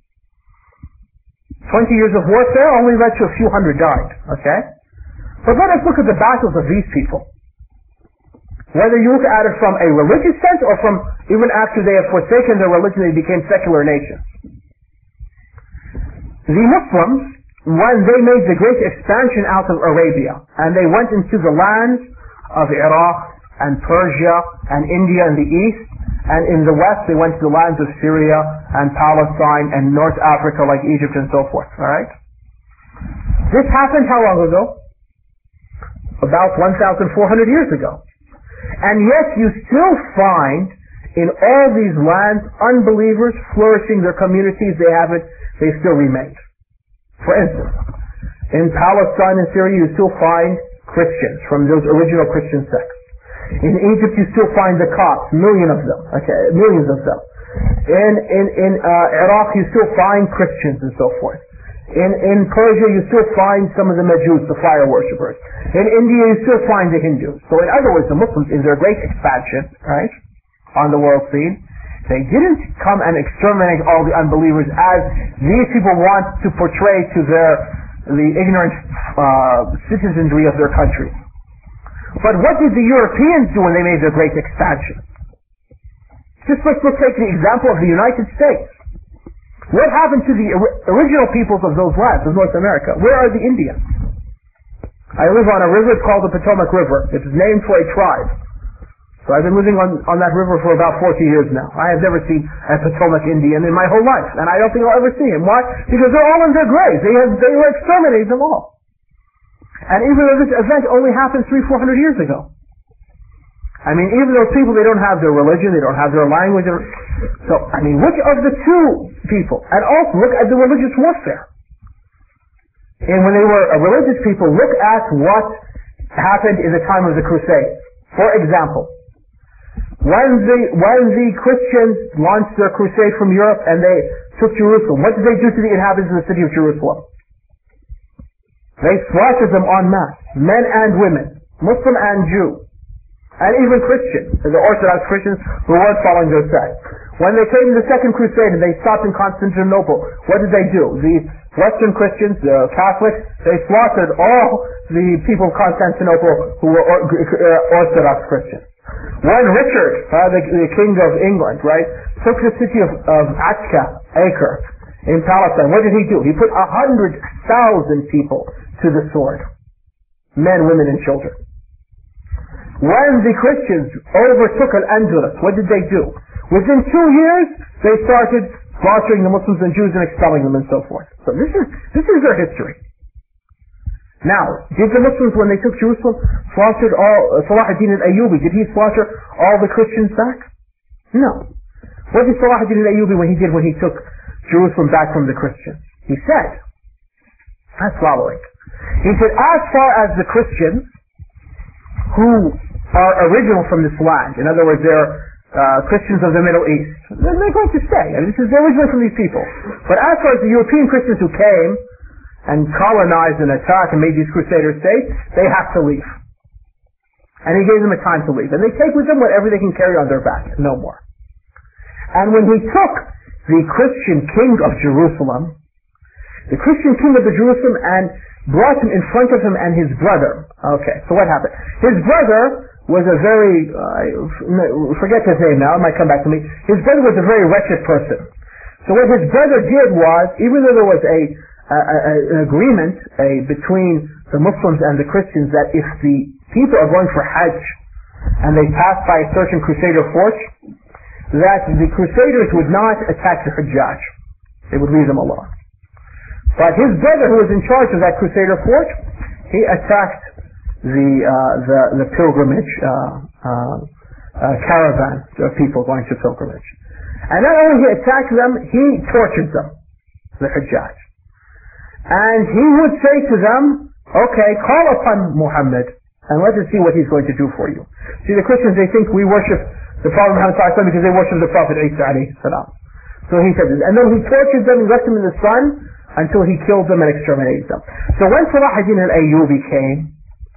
Twenty years of warfare only led to a few hundred died, okay? But let us look at the battles of these people. Whether you look at it from a religious sense or from even after they have forsaken their religion, they became secular nations. The Muslims, when they made the great expansion out of Arabia, and they went into the lands of Iraq and Persia and India in the east, and in the west they went to the lands of Syria and Palestine and North Africa like Egypt and so forth, alright? This happened how long ago? About one thousand four hundred years ago. And yet you still find in all these lands unbelievers flourishing, their communities, they haven't, they still remained. For instance, in Palestine and Syria you still find Christians from those original Christian sects. In Egypt you still find the Copts, million of them, okay, millions of them. In in in uh, Iraq you still find Christians and so forth. In in Persia you still find some of the Majus, the fire worshippers. In India you still find the Hindus. So in other words, the Muslims, in their great expansion, right, on the world scene, they didn't come and exterminate all the unbelievers as these people want to portray to their the ignorant uh, citizenry of their country. But what did the Europeans do when they made their great expansion? Just let's, let's take the example of the United States. What happened to the original peoples of those lands, of North America? Where are the Indians? I live on a river called the Potomac River. It's named for a tribe. So I've been living on, on that river for about forty years now. I have never seen a Potomac Indian in my whole life, and I don't think I'll ever see him. Why? Because they're all in their graves. They have, they were exterminated them all. And even though this event only happened three, four hundred years ago. I mean, even those people, they don't have their religion, they don't have their language. So, I mean, which of the two people? And also, look at the religious warfare. And when they were a religious people, look at what happened in the time of the Crusades. For example, when the, when the Christians launched their crusade from Europe and they took Jerusalem, what did they do to the inhabitants of the city of Jerusalem? They slaughtered them en masse, men and women, Muslim and Jew, and even Christians, the Orthodox Christians who weren't following their sect. When they came to the Second Crusade and they stopped in Constantinople, what did they do? The Western Christians, the Catholics, they slaughtered all the people of Constantinople who were or, uh, Orthodox Christians. When Richard, uh, the, the King of England, right, took the city of, of Acre, Acre, in Palestine, what did he do? He put a hundred thousand people to the sword. Men, women, and children. When the Christians overtook Al-Andalus, what did they do? Within two years, they started slaughtering the Muslims and Jews and expelling them and so forth. So this is, this is their history. Now, did the Muslims, when they took Jerusalem, slaughtered all, uh, Salah ad-Din al-Ayyubi, did he slaughter all the Christians back? No. What did Salah ad-Din al-Ayyubi when he did when he took Jerusalem back from the Christians? He said, as following. He said, as far as the Christians who are original from this land, in other words, they're uh, Christians of the Middle East, then they're going to stay. I mean, this is they're original from these people. But as far as the European Christians who came and colonized and attacked and made these crusader states, they have to leave. And he gave them a time to leave. And they take with them whatever they can carry on their back, no more. And when he took the Christian king of Jerusalem, the Christian king of the Jerusalem, and brought him in front of him and his brother. Okay, so what happened? His brother was a very, uh, forget his name now, it might come back to me. His brother was a very wretched person. So what his brother did was, even though there was a, a, a an agreement a, between the Muslims and the Christians that if the people are going for Hajj and they pass by a certain crusader fort, that the crusaders would not attack the Hajjaj. They would leave them alone. But his brother, who was in charge of that crusader fort, he attacked the uh, the, the pilgrimage uh, uh, uh, caravan of people going to pilgrimage. And not only he attacked them, he tortured them, the Hajjaj. And he would say to them, okay, call upon Muhammad and let us see what he's going to do for you. See, the Christians, they think we worship the Prophet Muhammad because they worship the Prophet Isa alayhi salam. So he said this. And then he tortured them and left them in the sun until he killed them and exterminated them. So when Salah ad-Din al-Ayyubi came,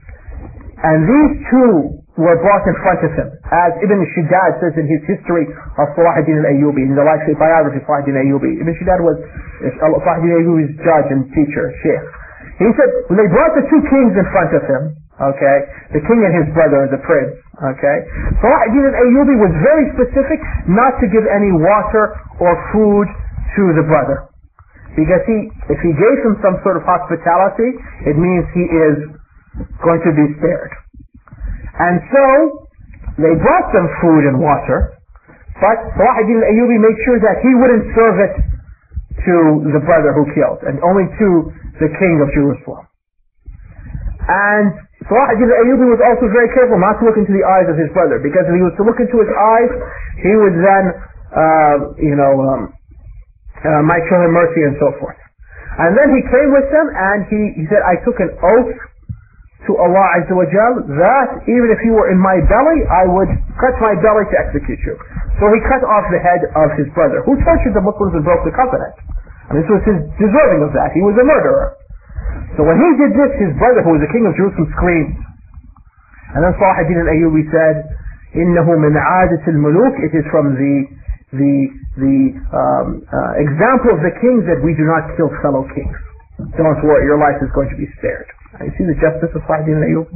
and these two were brought in front of him, as Ibn Shiddad says in his history of Salah ad-Din al-Ayyubi, in the life biography of Salah ad-Din al-Ayyubi. Ibn Shiddad was Salah ad-Din al-Ayyubi's judge and teacher, sheikh. He said, when they brought the two kings in front of him, okay, the king and his brother, the prince, okay, Salah ad-Din al-Ayyubi was very specific not to give any water or food to the brother. Because he, if he gave him some sort of hospitality, it means he is going to be spared. And so, they brought them food and water, but Salah ad-Din al-Ayyubi made sure that he wouldn't serve it to the brother who killed, and only to the king of Jerusalem. And Salah ad-Din al-Ayyubi was also very careful not to look into the eyes of his brother, because if he was to look into his eyes, he would then, uh, you know, um, uh, might show him mercy and so forth. And then he came with them, and he, he said, I took an oath to Allah Azza wa Jal that even if you were in my belly, I would cut my belly to execute you. So he cut off the head of his brother, who tortured the Muslims and broke the covenant. And this was his deserving of that. He was a murderer. So when he did this, his brother, who was the king of Jerusalem, screamed. And then Salah ad-Din al-Ayyubi said, إِنَّهُ مِنْ عَادَةِ الْمُلُوكِ It is from the the the um, uh, example of the kings that we do not kill fellow kings. Don't worry, your life is going to be spared. You see the justice of Salah ad-Din al-Ayyubi?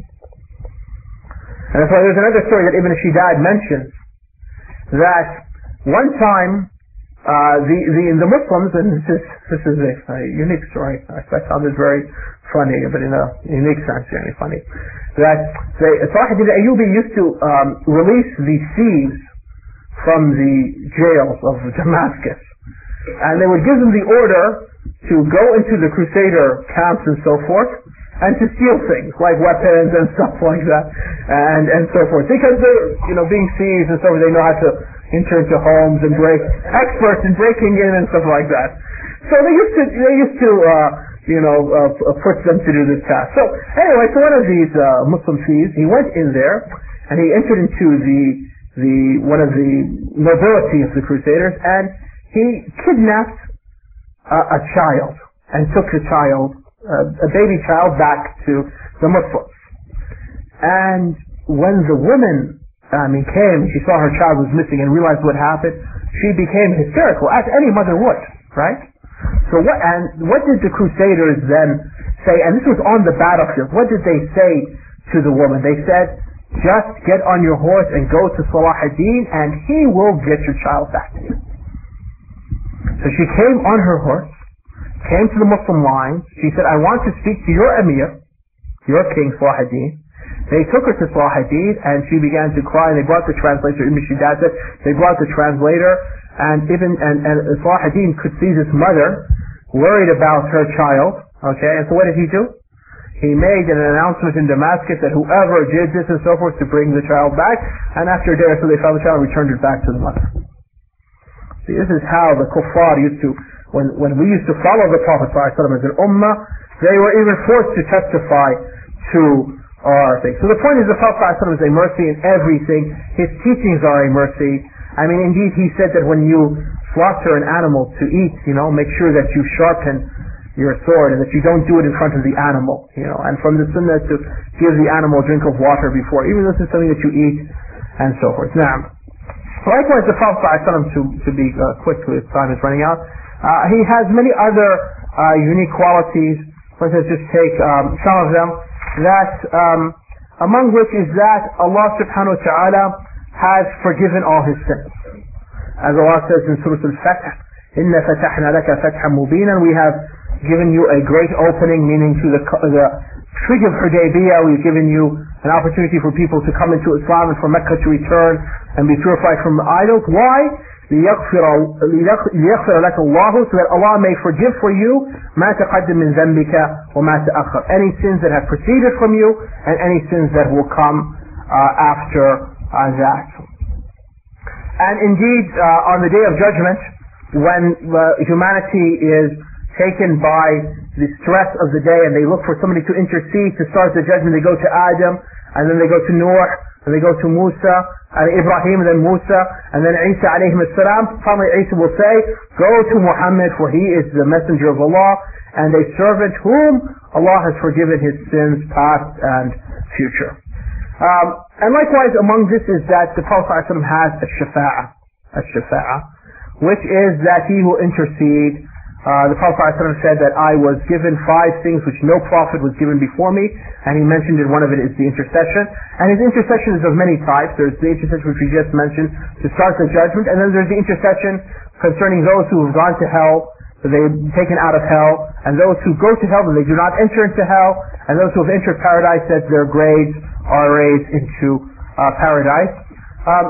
And so there's another story that Ibn Shiddad mentions, that one time uh, the, the the Muslims, and this is this is a, a unique story. I found it very funny, but in a unique sense, really funny. That they, Salah ad-Din al-Ayyubi used to um, release the thieves from the jails of Damascus, and they would give them the order to go into the Crusader camps and so forth, and to steal things like weapons and stuff like that, and and so forth, because they're, you know, being thieves and so forth, they know how to enter into homes and break, experts in breaking in and stuff like that. So they used to they used to uh, you know uh, put them to do this task. So anyway, so one of these uh, Muslim thieves, he went in there and he entered into the the one of the nobility of the Crusaders, and he kidnapped uh, a child and took the child uh, a baby child back to the Muslims. And when the woman I mean, came, she saw her child was missing and realized what happened, she became hysterical, as any mother would, right? So what, and what did the Crusaders then say, and this was on the battlefield, what did they say to the woman? They said, just get on your horse and go to Salah ad-Din and he will get your child back to you. So she came on her horse, came to the Muslim lines, she said, I want to speak to your emir, your king, Salah ad-Din. They took her to Salah ad-Din and she began to cry, and they brought the translator, Ibn Shiddad, they brought the translator, and even, and, and Salah ad-Din could see this mother worried about her child, okay, and so what did he do? He made an announcement in Damascus that whoever did this and so forth to bring the child back, and after a day or so they found the child and returned it back to the mother. See, this is how the kuffar used to, when, when we used to follow the Prophet ﷺ as an ummah, they were even forced to testify to our things. So the point is the Prophet ﷺ is a mercy in everything. His teachings are a mercy. I mean, indeed, he said that when you slaughter an animal to eat, you know, make sure that you sharpen your sword and that you don't do it in front of the animal, you know, and from the sunnah to give the animal a drink of water before, even though this is something that you eat, and so forth. Now, likewise, the Prophet ﷺ, to, to be uh, quick, his time is running out, uh, he has many other uh, unique qualities. Let's just take um, some of them, that um, among which is that Allah subhanahu wa ta'ala has forgiven all his sins. As Allah says in Surah Al-Fath, إِنَّا فَتَحْنَا لَكَ فَتْحًا مُبِينًا, we have given you a great opening, meaning to the, the Treaty of Hudaybiyah, we've given you an opportunity for people to come into Islam and for Mecca to return and be purified from idols. Why? لِيَغْفِرَ لَكَ اللَّهُ, so that Allah may forgive for you مَا تَقَدَّمَ مِنْ ذَنْبِكَ وَمَا تَأَخَّرَ, any sins that have preceded from you and any sins that will come uh, after uh, that. And indeed, uh, on the Day of Judgment, when uh, humanity is taken by the stress of the day and they look for somebody to intercede to start the judgment, they go to Adam, and then they go to Noah, and they go to Musa, and Ibrahim, and then Musa, and then Isa alayhim as-salam. Finally Isa will say, go to Muhammad, for he is the messenger of Allah, and a servant whom Allah has forgiven his sins past and future. Um, and likewise among this is that the Prophet ﷺ has a shafa'ah, a shafa'ah, which is that he will intercede. Uh, the Prophet ﷺ said that I was given five things which no prophet was given before me, and he mentioned that one of it is the intercession. And his intercession is of many types. There's the intercession which we just mentioned to start the judgment, and then there's the intercession concerning those who have gone to hell, that they're taken out of hell, and those who go to hell, that they do not enter into hell, and those who have entered paradise, that their grades are raised into uh, paradise. Um,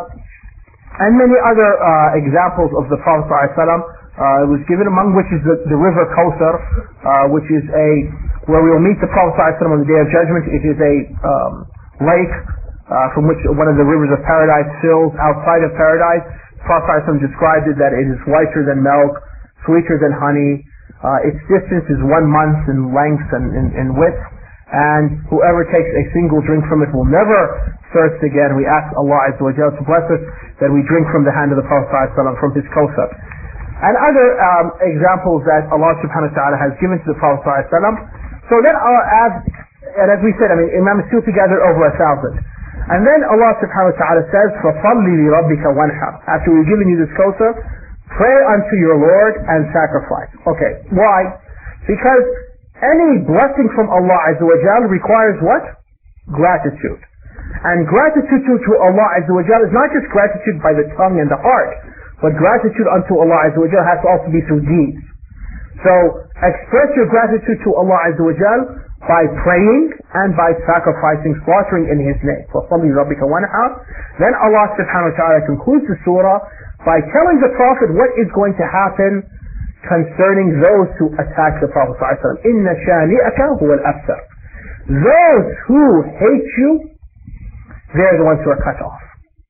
and many other uh, examples of the Prophet ﷺ. Uh, it was given, among which is the, the river Kawthar, uh, which is a, where we will meet the Prophet ﷺ on the Day of Judgment. It is a um, lake uh, from which one of the rivers of paradise fills outside of paradise. The Prophet ﷺ described it that it is whiter than milk, sweeter than honey. Uh, its distance is one month in length and in, in width, and whoever takes a single drink from it will never thirst again. We ask Allah Azza wa Jalla to bless us that we drink from the hand of the Prophet ﷺ from his Kawthar. And other um, examples that Allah subhanahu wa ta'ala has given to the Prophet ﷺ. So then, uh, as, and as we said, I mean, Imam Suyuti gathered over a thousand. And then Allah subhanahu wa ta'ala says, فَصَلِّ لِرَبِّكَ وَانْحَرْ. After we've given you this Kawthar, pray unto your Lord and sacrifice. Okay, why? Because any blessing from Allah Azza wa Jalla requires what? Gratitude. And gratitude to, to Allah Azza wa Jalla is not just gratitude by the tongue and the heart, but gratitude unto Allah Azza wa Jal has to also be through deeds. So, express your gratitude to Allah Azza wa Jal by praying and by sacrificing, slaughtering in His name. فَصَلِّ رَبِّكَ وَانْحَرْ. Then Allah subhanahu wa ta'ala concludes the surah by telling the Prophet what is going to happen concerning those who attack the Prophet ﷺ. إِنَّ شَانِئَكَ هُوَ الْأَبْتَرُ. Those who hate you, they're the ones who are cut off.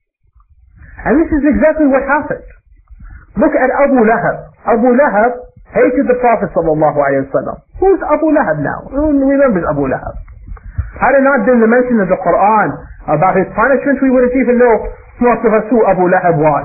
And this is exactly what happened. Look at Abu Lahab. Abu Lahab hated the Prophet sallallahu alayhi wa sallam. Who's Abu Lahab now? Who remembers Abu Lahab? Had it not been the mention of the Quran about his punishment, we wouldn't even know most of us who Abu Lahab was.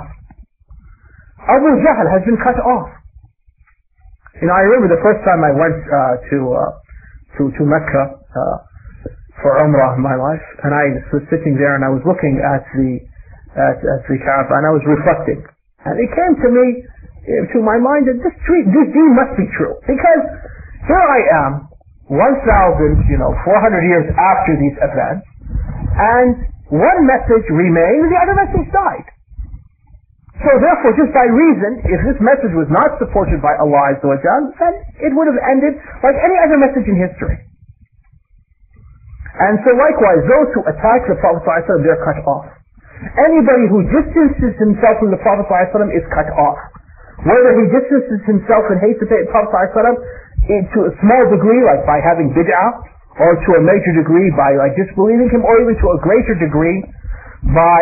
Abu Jahl has been cut off. You know, I remember the first time I went uh, to uh, to, to Mecca uh, for Umrah in my life, and I was sitting there and I was looking at the at, at the Kaaba and I was reflecting, and it came to me, to my mind, that this tree, this deen must be true, because here I am, one thousand, you know, four hundred years after these events, and one message remained and the other message died. So therefore, just by reason, if this message was not supported by Allah Azza wa Jal, then it would have ended like any other message in history. And so likewise, those who attack the Prophet ﷺ, they're cut off. Anybody who distances himself from the Prophet ﷺ is cut off. Whether he distances himself and hates the Prophet ﷺ to a small degree, like by having bid'ah, or to a major degree by like disbelieving him, or even to a greater degree by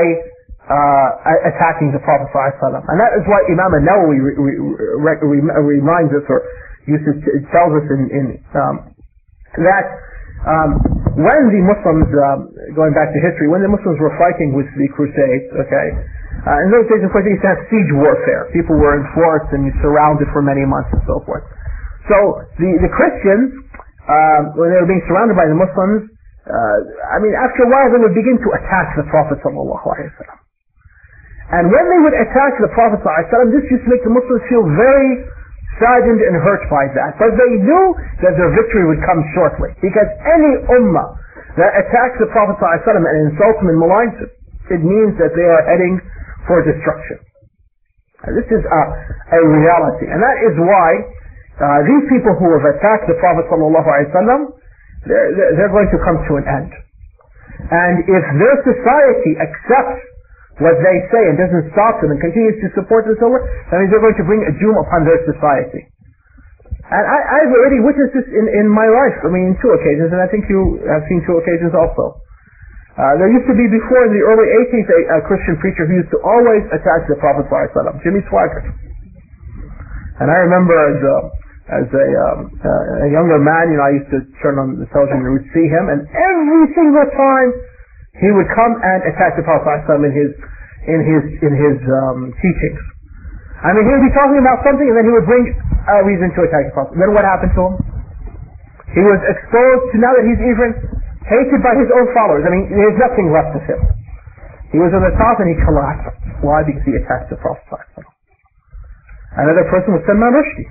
uh, attacking the Prophet ﷺ. And that is why Imam al-Nawawi re- re- re- reminds us, or used to t- tells us in, in um, that um, when the Muslims, um, going back to history, when the Muslims were fighting with the Crusades, okay, uh, in those days, of course, they used to have siege warfare. People were enforced and surrounded for many months and so forth. So the, the Christians, uh, when they were being surrounded by the Muslims, uh, I mean, after a while, they would begin to attack the Prophet sallallahu alaihi wasallam. And when they would attack the Prophet ﷺ, this used to make the Muslims feel very saddened and hurt by that. But they knew that their victory would come shortly. Because any ummah that attacks the Prophet ﷺ and insults him and maligns him, it means that they are heading for destruction. And this is a, a reality. And that is why uh, these people who have attacked the Prophet ﷺ, they're, they're going to come to an end. And if their society accepts what they say and doesn't stop them and continues to support this over, that means they're going to bring a doom upon their society. And I, I've already witnessed this in, in my life, I mean in two occasions, and I think you have seen two occasions also. Uh, there used to be before in the early eighties a, a Christian preacher who used to always attack the Prophet ﷺ, Jimmy Swaggart. And I remember as a, as a, um, uh, a younger man, you know, I used to turn on the television and would see him, and every single time he would come and attack the Prophet ﷺ in his in his in his um, teachings. I mean, he would be talking about something, and then he would bring a reason to attack the Prophet. Then what happened to him? He was exposed to now that he's even hated by his own followers. I mean, there's nothing left of him. He was on the top and he collapsed. Why? Because he attacked the Prophet ﷺ. Another person was Salman Rushdie.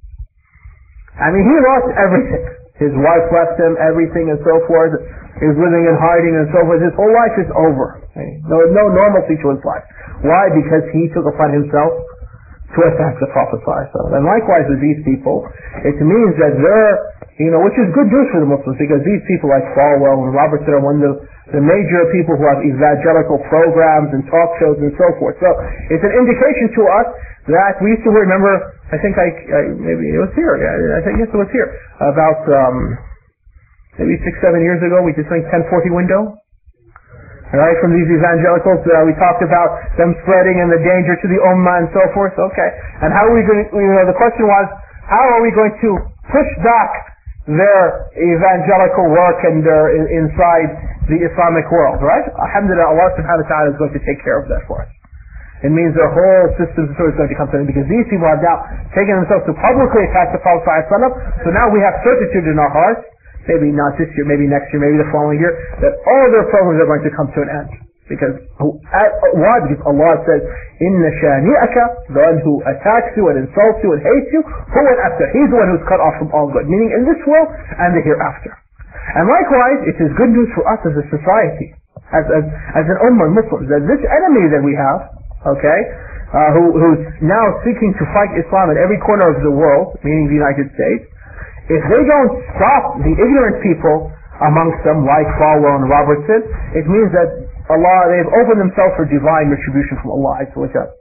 I mean, he lost everything. His wife left him, everything and so forth. He was living in hiding and so forth. His whole life is over. There was no normalcy to his life. Why? Because he took upon himself to attack the Prophet ﷺ. And likewise with these people, it means that they're, you know, which is good news for the Muslims, because these people like Falwell and Robertson are one of the, the major people who have evangelical programs and talk shows and so forth. So it's an indication to us that we used to remember, I think I, I maybe it was here, I think yes it was here, about um, maybe six, seven years ago, we did something ten forty window. Alright, from these evangelicals, uh, we talked about them spreading and the danger to the ummah and so forth, okay. And how are we going to, you know, the question was, how are we going to push back their evangelical work and their in, inside the Islamic world, right? Alhamdulillah, Allah subhanahu wa ta'ala is going to take care of that for us. It means their whole system is going to come to them, because these people have now taken themselves to publicly attack the Prophet ﷺ, so now we have certitude in our hearts, maybe not this year, maybe next year, maybe the following year, that all their programs are going to come to an end. Because why? Because Allah says, "Inna shani'aka," the one who attacks you and insults you and hates you, huwa al-abtar. He's the one who's cut off from all good, meaning in this world and the hereafter. And likewise, it is good news for us as a society, as as, as an ummah Muslims, that this enemy that we have, okay, uh, who who's now seeking to fight Islam in every corner of the world, meaning the United States, if they don't stop the ignorant people amongst them, like Falwell and Robertson, it means that Allah, they've opened themselves for divine retribution from Allah Azza wa Jalla.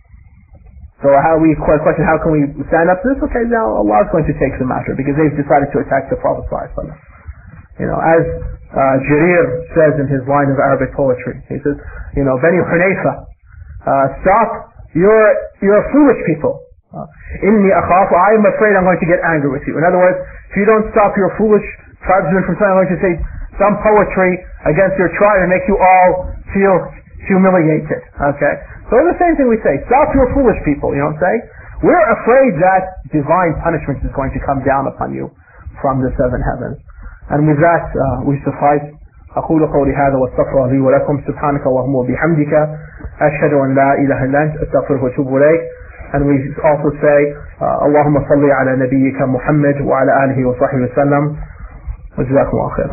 So how we question, how can we stand up to this? Okay, now Allah is going to take the matter, because they've decided to attack the Prophet ﷺ. You know, as uh, Jarir says in his line of Arabic poetry, he says, you know, Bani Hunayfa, uh, stop, you're, you're foolish people. Inni akhafu, I am afraid I'm going to get angry with you. In other words, if you don't stop your foolish tribesmen from saying, I'm going to say some poetry against your tribe and make you all feel humiliated. Okay? So the same thing we say, stop your foolish people, you know what I'm saying? We're afraid that divine punishment is going to come down upon you from the seven heavens. And with that, uh, we suffice. أقول قولي هذا واستغفر لي ولكم سبحانك اللهم وبحمدك أشهد أن لا إله إلا أنت أستغفرك وأتوب إليك. And we also say uh, اللهم صل على نبيك محمد وعلى آله وصحبه وسلم وجزاكم الله خيرا.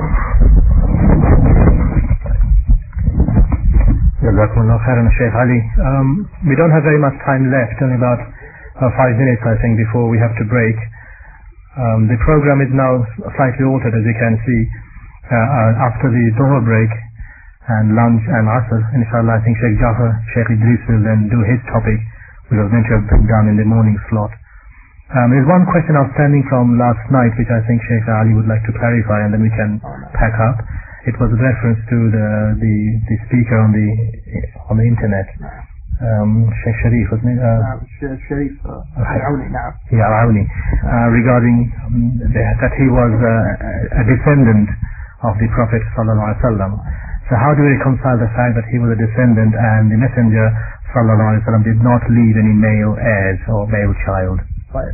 جزاكم الله خيرا Sheikh Ali. Um, we don't have very much time left, only about uh, five minutes I think before we have to break. Um, the program is now slightly altered, as you can see. Uh, uh, after the Dhuhr break and lunch and Asr, inshallah, I think Sheikh Jafar, Sheikh Idris will then do his topic, which was meant to have been done in the morning slot. Um, there's one question outstanding from last night, which I think Sheikh Ali would like to clarify, and then we can pack up. It was a reference to the the, the speaker on the on the internet, um, Sheikh Sharif, wasn't it? Uh, Sharif Al-Auni, yeah, Al-Auni, uh, regarding um, the, that he was uh, a descendant of the Prophet sallallahu alaihi wasallam. So how do we reconcile the fact that he was a descendant and the Messenger sallallahu alaihi wasallam did not leave any male heirs or male child? Right.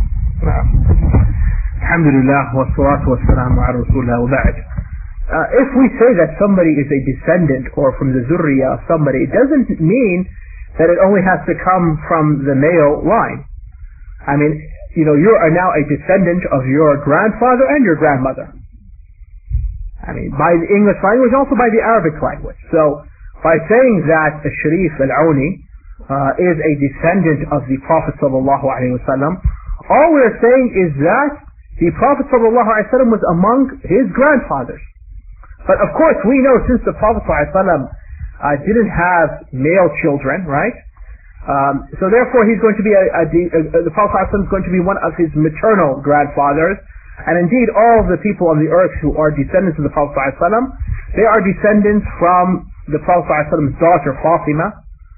Alhamdulillah wa salatu wa salamu ala rasulullah wa ba'd. If we say that somebody is a descendant or from the zurriya of somebody, it doesn't mean that it only has to come from the male line. I mean, you know, you are now a descendant of your grandfather and your grandmother. I mean, by the English language, also by the Arabic language. So, by saying that the Sharif Al-Auni uh, is a descendant of the Prophet sallallahu alaihi wasallam, all we're saying is that the Prophet sallallahu alaihi wasallam was among his grandfathers. But of course, we know since the Prophet sallallahu alaihi wasallam uh, didn't have male children, right? Um, so therefore, he's going to be a, a, a, the Prophet sallallahu alaihi wasallam is going to be one of his maternal grandfathers. And indeed, all of the people on the earth who are descendants of the Prophet ﷺ, they are descendants from the Prophet ﷺ's daughter Fatima,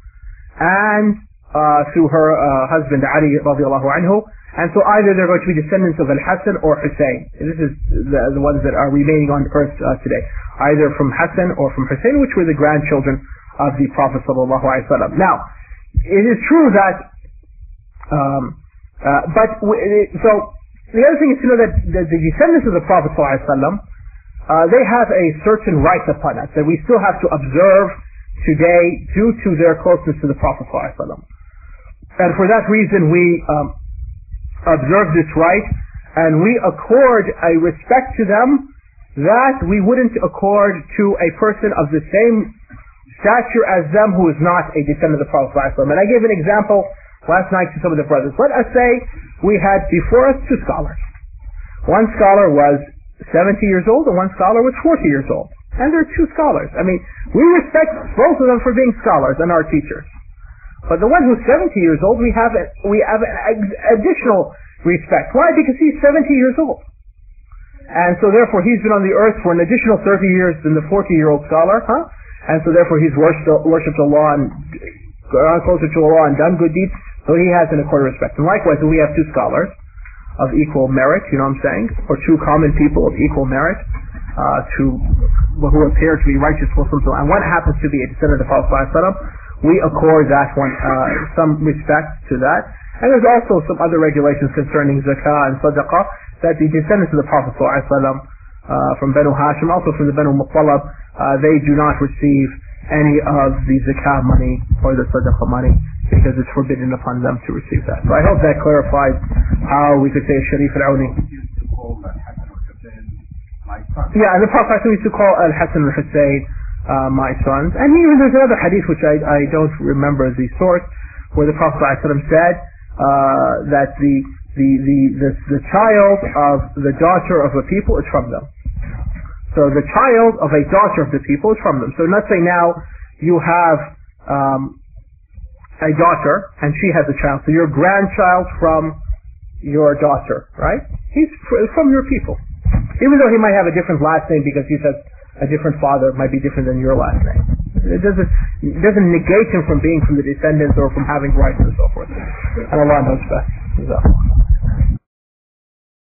and uh, through her uh, husband Ali radiallahu anhu. And so either they're going to be descendants of Al-Hassan or Hussein. This is the, the ones that are remaining on earth uh, today. Either from Hassan or from Hussein, which were the grandchildren of the Prophet ﷺ. Now, it is true that, um, uh, but, w- so, the other thing is to know that the, the descendants of the Prophet ﷺ, uh, they have a certain right upon us that we still have to observe today due to their closeness to the Prophet ﷺ. And for that reason we um, observe this right, and we accord a respect to them that we wouldn't accord to a person of the same stature as them who is not a descendant of the Prophet ﷺ. And I gave an example last night to some of the brothers. Let us say we had before us two scholars. One scholar was seventy years old and one scholar was forty years old. And they're two scholars. I mean, we respect both of them for being scholars and our teachers. But the one who's seventy years old, we have a, we have an additional respect. Why? Because he's seventy years old. And so therefore he's been on the earth for an additional thirty years than the forty-year-old scholar, huh? And so therefore he's worshipped, worshipped Allah and gone closer to Allah and done good deeds. So he has an accord of respect. And likewise, we have two scholars of equal merit, you know what I'm saying? Or two common people of equal merit, uh, to, who appear to be righteous Muslims. And one happens to be a descendant of the Prophet ﷺ. We accord that one, uh, some respect to that. And there's also some other regulations concerning zakah and sadaqah, that the descendants of the Prophet ﷺ, uh, from Banu Hashim, also from the Banu Muttalib, uh, they do not receive any of the zakah money or the sadaqah money, because it's forbidden upon them to receive that. So I hope that clarifies how we could say Sharif Al-Auni. Yeah, and the Prophet used to call Al-Hassan and Hussein uh, my sons. And even there's another hadith which I, I don't remember the source, where the Prophet said uh, that the, the, the, the, the child of the daughter of a people is from them. So the child of a daughter of the people is from them. So let's say now you have um, a daughter and she has a child. So your grandchild from your daughter, right? He's from your people. Even though he might have a different last name because he has a different father, it might be different than your last name. It doesn't, it doesn't negate him from being from the descendants or from having rights and so forth. And Allah knows best.